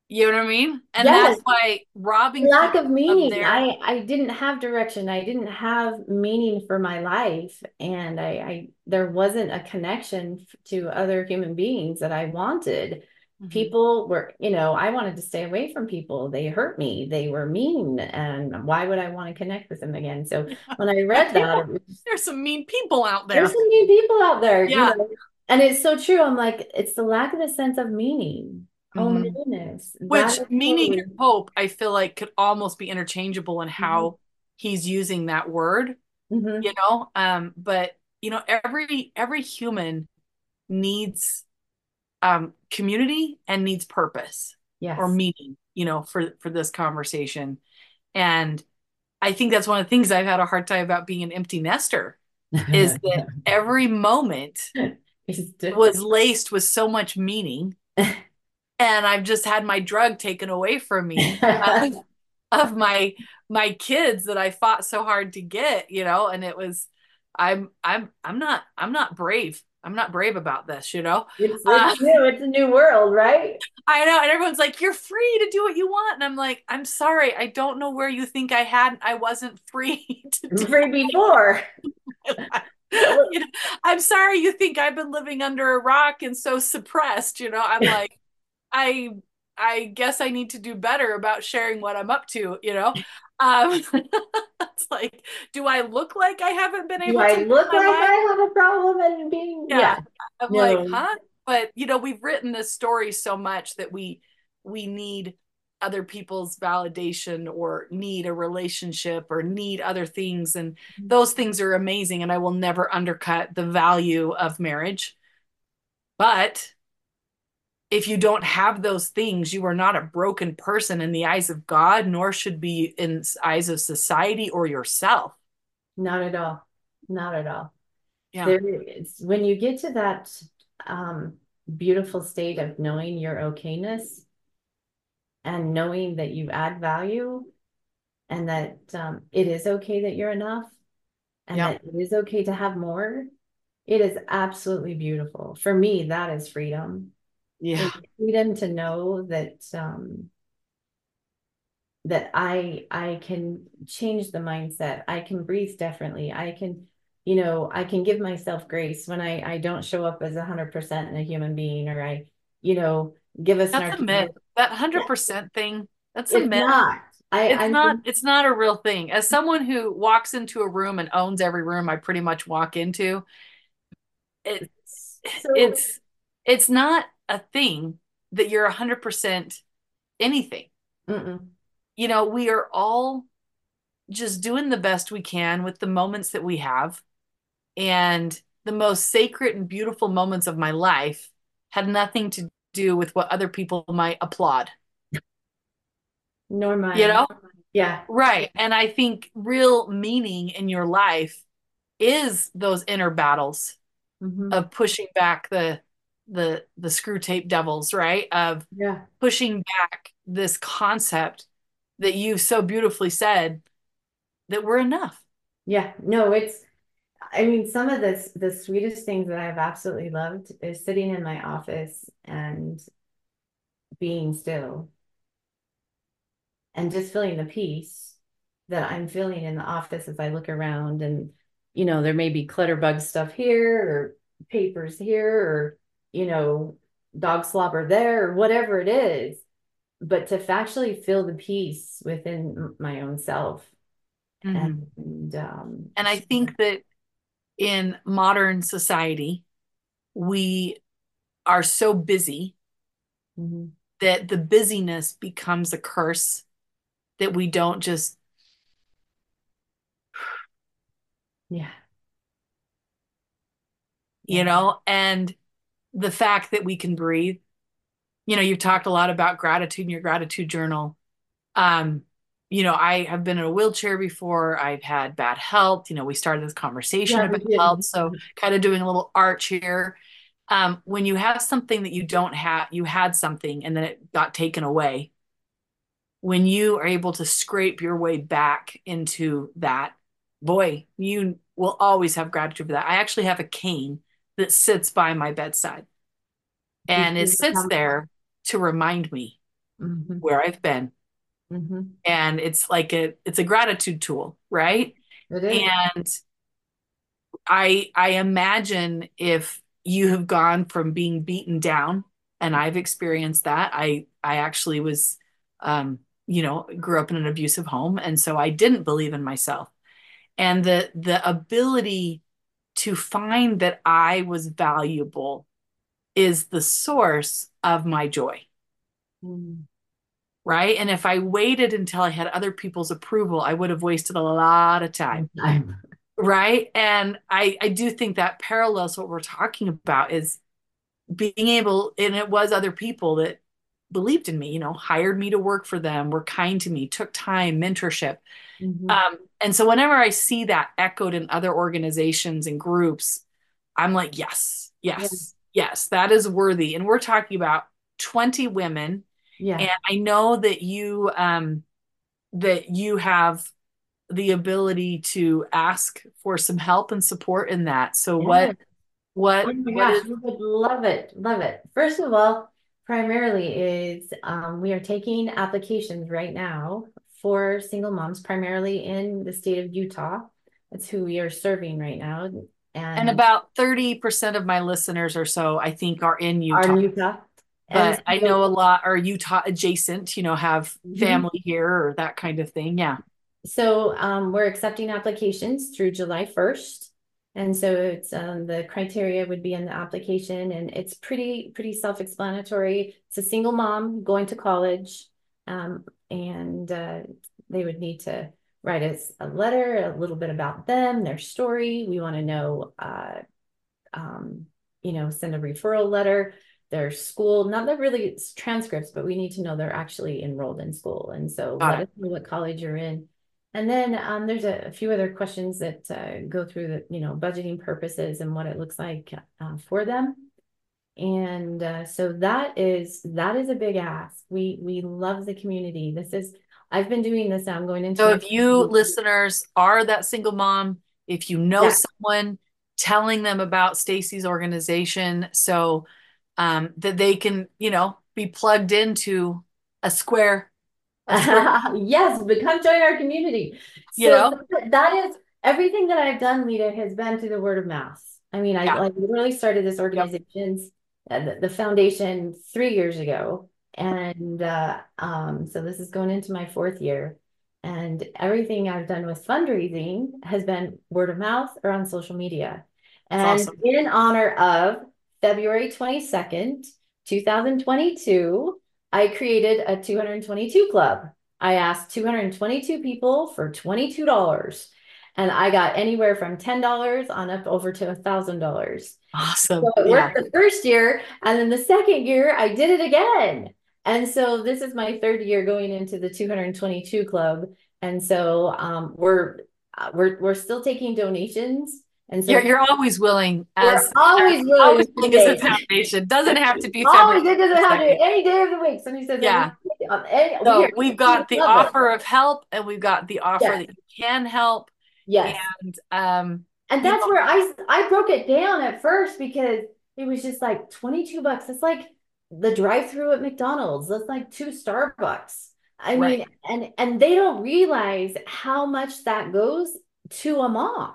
You know what I mean? And Yes, that's why robbing lack people of of meaning. their, I I didn't have direction. I didn't have meaning for my life, and I, I there wasn't a connection to other human beings that I wanted. Mhm. People were, you know, I wanted to stay away from people. They hurt me. They were mean, and why would I want to connect with them again? So when I Yeah, read that, it people, was, there's some mean people out there's there. some mean people out there, you Yeah. know, and it's so true. I'm like, it's the lack of a sense of meaning. Oh my hmm goodness, that Which is meaning totally. and hope, I feel like could almost be interchangeable in Mhm. how he's using that word, you Mhm. know? Um, but you know, every every human needs um community and needs purpose or Yes. meaning, you know, for for this conversation. And I think that's one of the things I've had a hard time about being an empty nester is that every moment It's different. was laced with so much meaning, and I've just had my drug taken away from me of, of my my kids that I fought so hard to get, you know, and it was I'm I'm I'm not I'm not brave. I'm not brave about this, you know. It's Uh, it's new. It's a new world, right? I know, and everyone's like, "You're free to do what you want," and I'm like, "I'm sorry, I don't know where you think I had I wasn't free to do Free before. my life." Well, You know, I'm sorry you think I've been living under a rock and so suppressed, you know. I'm like, I I guess I need to do better about sharing what I'm up to, you know. Um, it's like, do I look like I haven't been do able I to live look my like life? I have a problem and being, Yeah. yeah. I'm like, No, huh? But you know, we've written this story so much that we we need other people's validation or need a relationship or need other things, and those things are amazing, and I will never undercut the value of marriage. But if you don't have those things, you are not a broken person in the eyes of God, nor should be in the eyes of society or yourself. not at all. Not at all. Yeah. There is when you get to that um beautiful state of knowing your okayness and knowing that you add value and that um, it is okay that you're enough and Yeah. that it is okay to have more. It is absolutely beautiful. For me, that is freedom. Yeah. It's freedom to know that um, that I I can change the mindset. I can breathe differently. I can, you know, I can give myself grace when I I don't show up as a hundred percent in a human being, or I, you know, give us That's a myth. narcissism. That one hundred percent thing, that's a It's myth. not. I It's I not it's not a real thing. As someone who walks into a room and owns every room I pretty much walk into, it so. it's it's not a thing that you're one hundred percent anything. Mm-mm. You know, we are all just doing the best we can with the moments that we have. And the most sacred and beautiful moments of my life had nothing to do with what other people might applaud, Nor you mine. know? Yeah. Right. And I think real meaning in your life is those inner battles Hmm. of pushing back the the the screw tape devils, right? Of Yeah. pushing back this concept that you so beautifully said that we're enough. Yeah. No, it's, I mean, some of this, the sweetest things that I've absolutely loved is sitting in my office and being still and just feeling the peace that I'm feeling in the office as I look around. And, you know, there may be clutterbug stuff here or papers here or, you know, dog slobber there or whatever it is. But to actually feel the peace within my own self Mhm. and um, And I think that in modern society, we are so busy mhm. that the busyness becomes a curse that we don't just, Yeah, you yeah, know, and the fact that we can breathe. You know, you've talked a lot about gratitude in your gratitude journal. Um, you know, I have been in a wheelchair before. I've had bad health. You know, we started this conversation yeah, we about health. did. So, kind of doing a little arch here. Um, when you have something that you don't have, you had something and then it got taken away. When you are able to scrape your way back into that, boy, you will always have gratitude for that. I actually have a cane that sits by my bedside, Did and it you sits become there to remind me. Mm-hmm. where I've been. Mm-hmm. And it's like a it's a gratitude tool, right? It is. And I I imagine if you have gone from being beaten down, and I've experienced that. I I actually was um, you know, grew up in an abusive home, and so I didn't believe in myself. And the the ability to find that I was valuable is the source of my joy, Mm. right? And if I waited until I had other people's approval, I would have wasted a lot of time. I'm- Right. And I, I do think that parallels what we're talking about is being able, and it was other people that believed in me, you know, hired me to work for them, were kind to me, took time, mentorship. Mhm. Um, and so whenever I see that echoed in other organizations and groups, I'm like, yes, Yeah. yes, yes, that is worthy. And we're talking about twenty women. Yeah. And I know that you, um, that you have the ability to ask for some help and support in that. So what Yeah. Oh what my what gosh, is you would love it. Love it. First of all, primarily is um, we are taking applications right now for single moms, primarily in the state of Utah. That's who we are serving right now. and And about thirty percent of my listeners or so I think are in are Utah. in Utah. And But I know a so, lot are Utah adjacent, you know, have mhm. family here or that kind of thing. Yeah. So um, we're accepting applications through July first. And so it's um, the criteria would be in the application, and it's pretty pretty self-explanatory. It's a single mom going to college, um, and uh, they would need to write us a letter, a little bit about them, their story. We want to know, uh, um, you know, send a referral letter, their school, not that really transcripts, but we need to know they're actually enrolled in school. And so Got let it. us know what college you're in. And then um, there's a, a few other questions that uh, go through the, you know, budgeting purposes and what it looks like uh, for them. And uh, so that is that is a big ask. We we love the community. This is I've been doing this now. I'm going into So my if you listeners are that single mom, if you know yeah. someone, telling them about Stacy's organization so um, that they can, you know, be plugged into a square, a square, Yes, but come join our community. you So know? th- that is everything that I've done, Lita, has been through the word of mouth. I mean, I Yeah. like literally started this Yep. organization's uh, the, the foundation three years ago. And uh, um, so this is going into my fourth year. And everything I've done with fundraising has been word of mouth or on social media. It's And awesome. in honor of February twenty-second, two thousand twenty-two, I created a two hundred twenty-two club. I asked two hundred twenty-two people for twenty-two dollars, and I got anywhere from ten dollars on up over to one thousand dollars. So Awesome. it Yeah. worked the first year, and then the second year I did it again. And so this is my third year going into the two hundred twenty-two club. And so um, we're uh, we're we're still taking donations. And so You're if you're always willing we're as always willing always to willing as a donate. foundation. Doesn't have to be February Always, it doesn't have to be second. any day of the week. Somebody says, I need Yeah. um, any, we are So we've we got the love it. offer of help and we've got the offer Yes, that you can help. yes. And um, And you that's know, where I I broke it down at first because it was just like twenty-two bucks. It's like the drive-through at McDonald's. That's like two Starbucks. I right. mean, and and they don't realize how much that goes to a mom.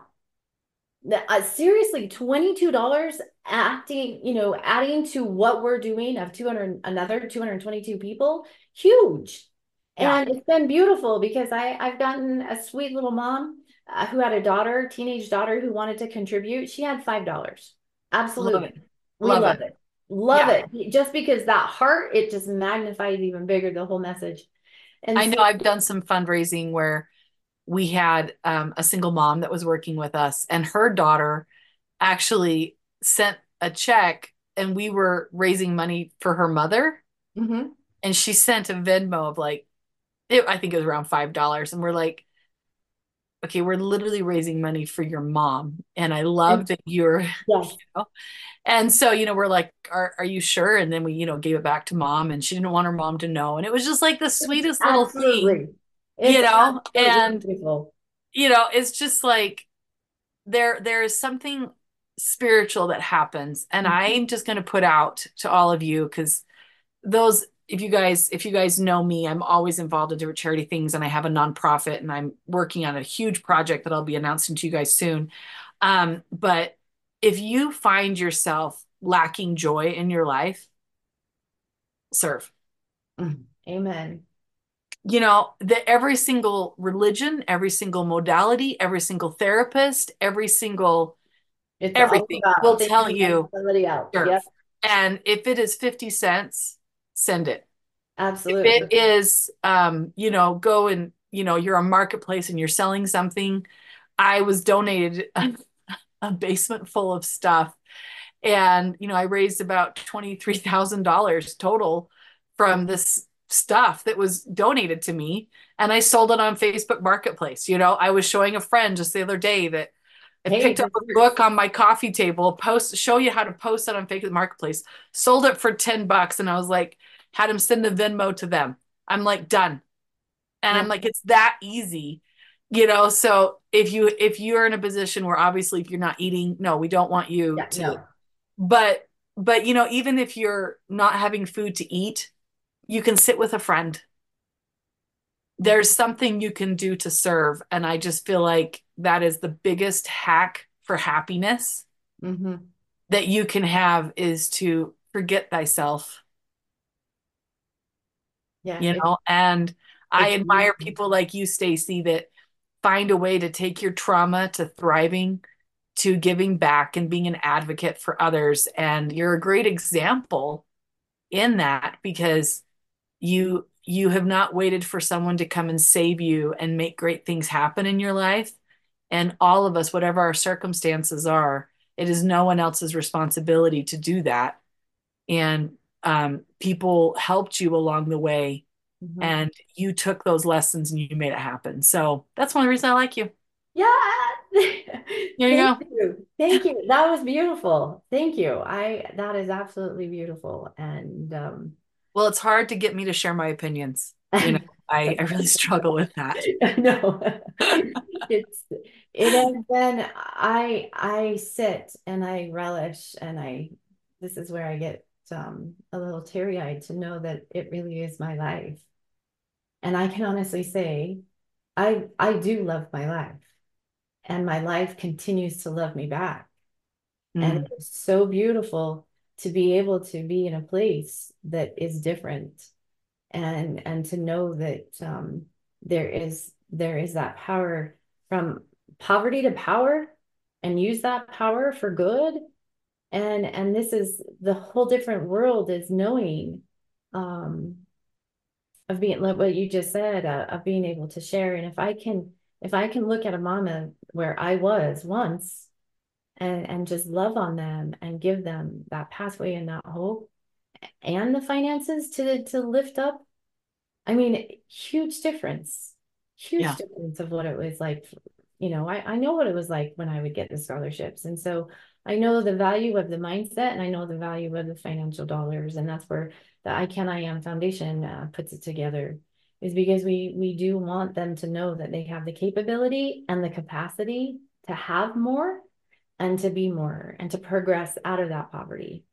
Uh, seriously, twenty-two dollars acting, you know, adding to what we're doing of two hundred, another two hundred twenty-two people, huge. Yeah. And it's been beautiful because I, I've gotten a sweet little mom uh, who had a daughter, teenage daughter who wanted to contribute. She had five dollars. Love Absolutely. it. We Love love it. it. Love Yeah. it. Just because that heart, it just magnifies even bigger the whole message. And I know so, I've done some fundraising where we had um, a single mom that was working with us, and her daughter actually sent a check, and we were raising money for her mother. mhm. And she sent a Venmo of like, it, I think it was around five dollars. And we're like, okay, we're literally raising money for your mom. And I love And that you're, you yes, know, and so, you know, we're like, are, are you sure? And then we, you know, gave it back to mom, and she didn't want her mom to know. And it was just like the it's sweetest little thing, absolutely. you It's know, absolutely and, beautiful. you know, it's just like there, there is something spiritual that happens. And I'm just going to put out to all of you, because those if you guys if you guys know me, I'm always involved in different charity things, and I have a nonprofit, and I'm working on a huge project that I'll be announcing to you guys soon. Um, but if you find yourself lacking joy in your life, serve. Mm. Amen. You know, that every single religion, every single modality, every single therapist, every single It's all everything about will tell thinking of you somebody else. serve. Yep, And if it is fifty cents, send it. If absolutely. it is, um, you know, go and, you know, you're a marketplace and you're selling something. I was donated a, a basement full of stuff. And, you know, I raised about twenty-three thousand dollars total from this stuff that was donated to me. And I sold it on Facebook Marketplace. You know, I was showing a friend just the other day that I Hey, picked up this a works. book on my coffee table, post, show you how to post it on Facebook Marketplace, sold it for ten bucks. And I was like, had him send the Venmo to them. I'm like, done. And Yeah, I'm like, it's that easy, you know? So if you, if you're in a position where obviously if you're not eating, no, we don't want you yeah, to, no. but, but, you know, even if you're not having food to eat, you can sit with a friend. There's something you can do to serve. And I just feel like that is the biggest hack for happiness Mm-hmm. that you can have is to forget thyself, Yeah, you it, know? And I it's admire people like you, Stacy, that find a way to take your trauma to thriving, to giving back and being an advocate for others. And you're a great example in that because you you have not waited for someone to come and save you and make great things happen in your life. And all of us, whatever our circumstances are, it is no one else's responsibility to do that. And um, people helped you along the way, Mhm. and you took those lessons and you made it happen. So that's one reason I like you. Yeah. There you Thank go. you. Thank you. That was beautiful. Thank you. I that is absolutely beautiful. And um Well, it's hard to get me to share my opinions. You know, I, I really struggle with that. no. It's it has been I I sit and I relish and I this is where I get um a little teary-eyed to know that it really is my life. And I can honestly say I I do love my life and my life continues to love me back. And Mm, it's so beautiful to be able to be in a place that is different and and to know that um, there is there is that power from poverty to power and use that power for good. And and this is the whole different world is knowing um, of being like what you just said uh, of being able to share. And if I can if I can look at a mama where I was once and and just love on them and give them that pathway and that hope and the finances to to lift up. I mean, huge difference, huge yeah. difference of what it was like. You know, I, I know what it was like when I would get the scholarships. And so I know the value of the mindset and I know the value of the financial dollars. And that's where the I Can I Am Foundation uh, puts it together is because we we do want them to know that they have the capability and the capacity to have more and to be more and to progress out of that poverty.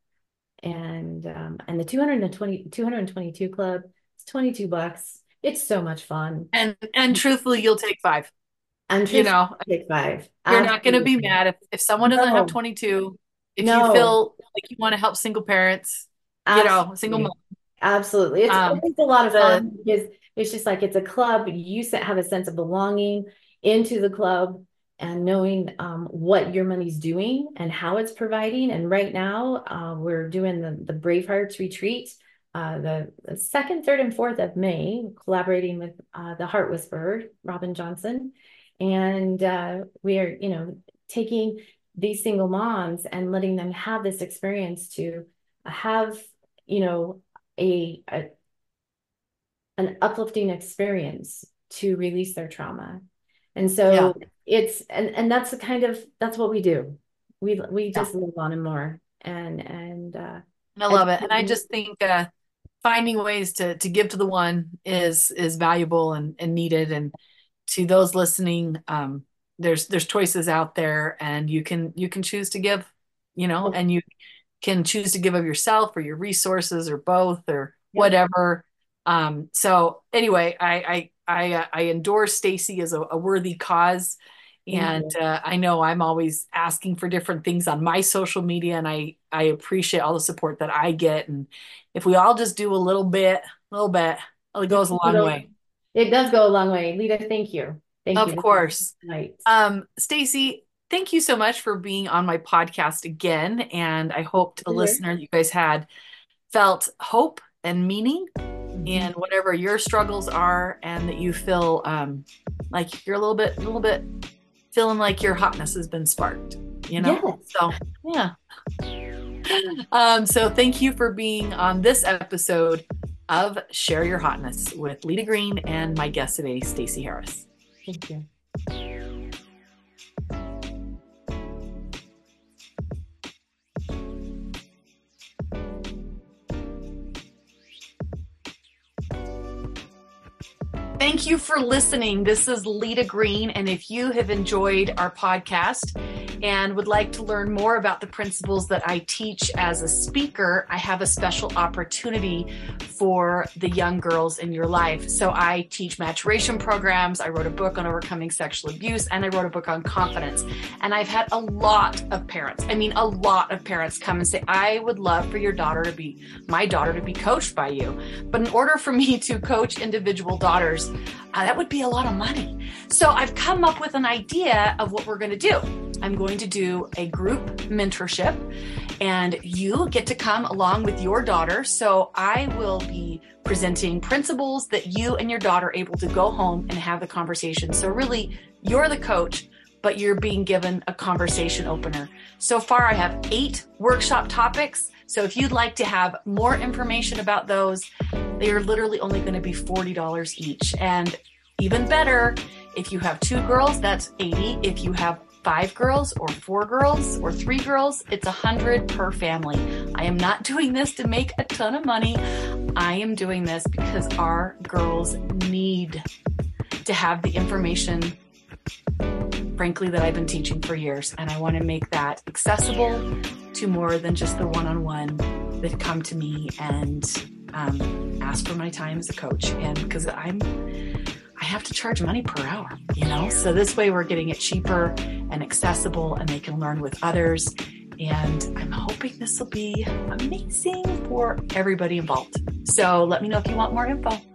And um, and the two hundred twenty two hundred twenty-two club, it's twenty-two bucks. It's so much fun. And and truthfully, you'll take five. And You truthfully, know, take five. you're not going to be Absolutely. mad if if someone doesn't have No, twenty-two, if you no, feel like you want to help single parents, you know, single mom. absolutely. Absolutely. It's Um, it's a lot of the fun because it's just like it's a club. You have a sense of belonging into the club and knowing um, what your money's doing and how it's providing. And right now, uh, we're doing the, the Brave Hearts retreat, uh, the, the second, third, and fourth of May, collaborating with uh, the Heart Whisperer, Robin Johnson. And uh, we are, you know, taking these single moms and letting them have this experience to have, you know, a, a an uplifting experience to release their trauma. And yeah, so it's and and that's the kind of that's what we do. We we yeah, just live on and more and and uh and I love it. And I educating. just think uh, finding ways to to give to the one is is valuable and and needed. And to those listening, um, there's there's choices out there, and you can you can choose to give, you know, and you can choose to give of yourself or your resources or both or Yep. whatever. Um, so anyway, I I I, uh, I endorse Stacy as a, a worthy cause. Thank And you. uh, I know I'm always asking for different things on my social media, and I I appreciate all the support that I get. And if we all just do a little bit, a little bit, it Just goes a long little, way. it does go a long way. Lita, thank you. Thank Of you. This is course. nice. Um, Stacy, thank you so much for being on my podcast again. And I hope the Here. listener you guys had felt hope and meaning in Mhm. whatever your struggles are, and that you feel um, like you're a little bit, a little bit feeling like your hotness has been sparked, you know? Yes. So, yeah. Um, so thank you for being on this episode of Share Your Hotness with Lita Green and my guest today, Stacy Harris. Thank you. Thank you for listening. This is Lita Green. And if you have enjoyed our podcast and would like to learn more about the principles that I teach as a speaker, I have a special opportunity for the young girls in your life. So I teach maturation programs. I wrote a book on overcoming sexual abuse, and I wrote a book on confidence. And I've had a lot of parents, I mean, a lot of parents come and say, I would love for your daughter to be, my daughter to be coached by you. But in order for me to coach individual daughters, Uh, that would be a lot of money. So I've come up with an idea of what we're going to do. I'm going to do a group mentorship, and you get to come along with your daughter. So I will be presenting principles that you and your daughter are able to go home and have the conversation. So really, you're the coach, but you're being given a conversation opener. So far, I have eight workshop topics. So if you'd like to have more information about those, they are literally only going to be forty dollars each. And even better, if you have two girls, that's eighty dollars. If you have five girls or four girls or three girls, it's one hundred dollars per family. I am not doing this to make a ton of money. I am doing this because our girls need to have the information, frankly, that I've been teaching for years. And I want to make that accessible to more than just the one-on-one that come to me and um, ask for my time as a coach. And because I'm, I have to charge money per hour, you know? So this way we're getting it cheaper and accessible, and they can learn with others. And I'm hoping this will be amazing for everybody involved. So let me know if you want more info.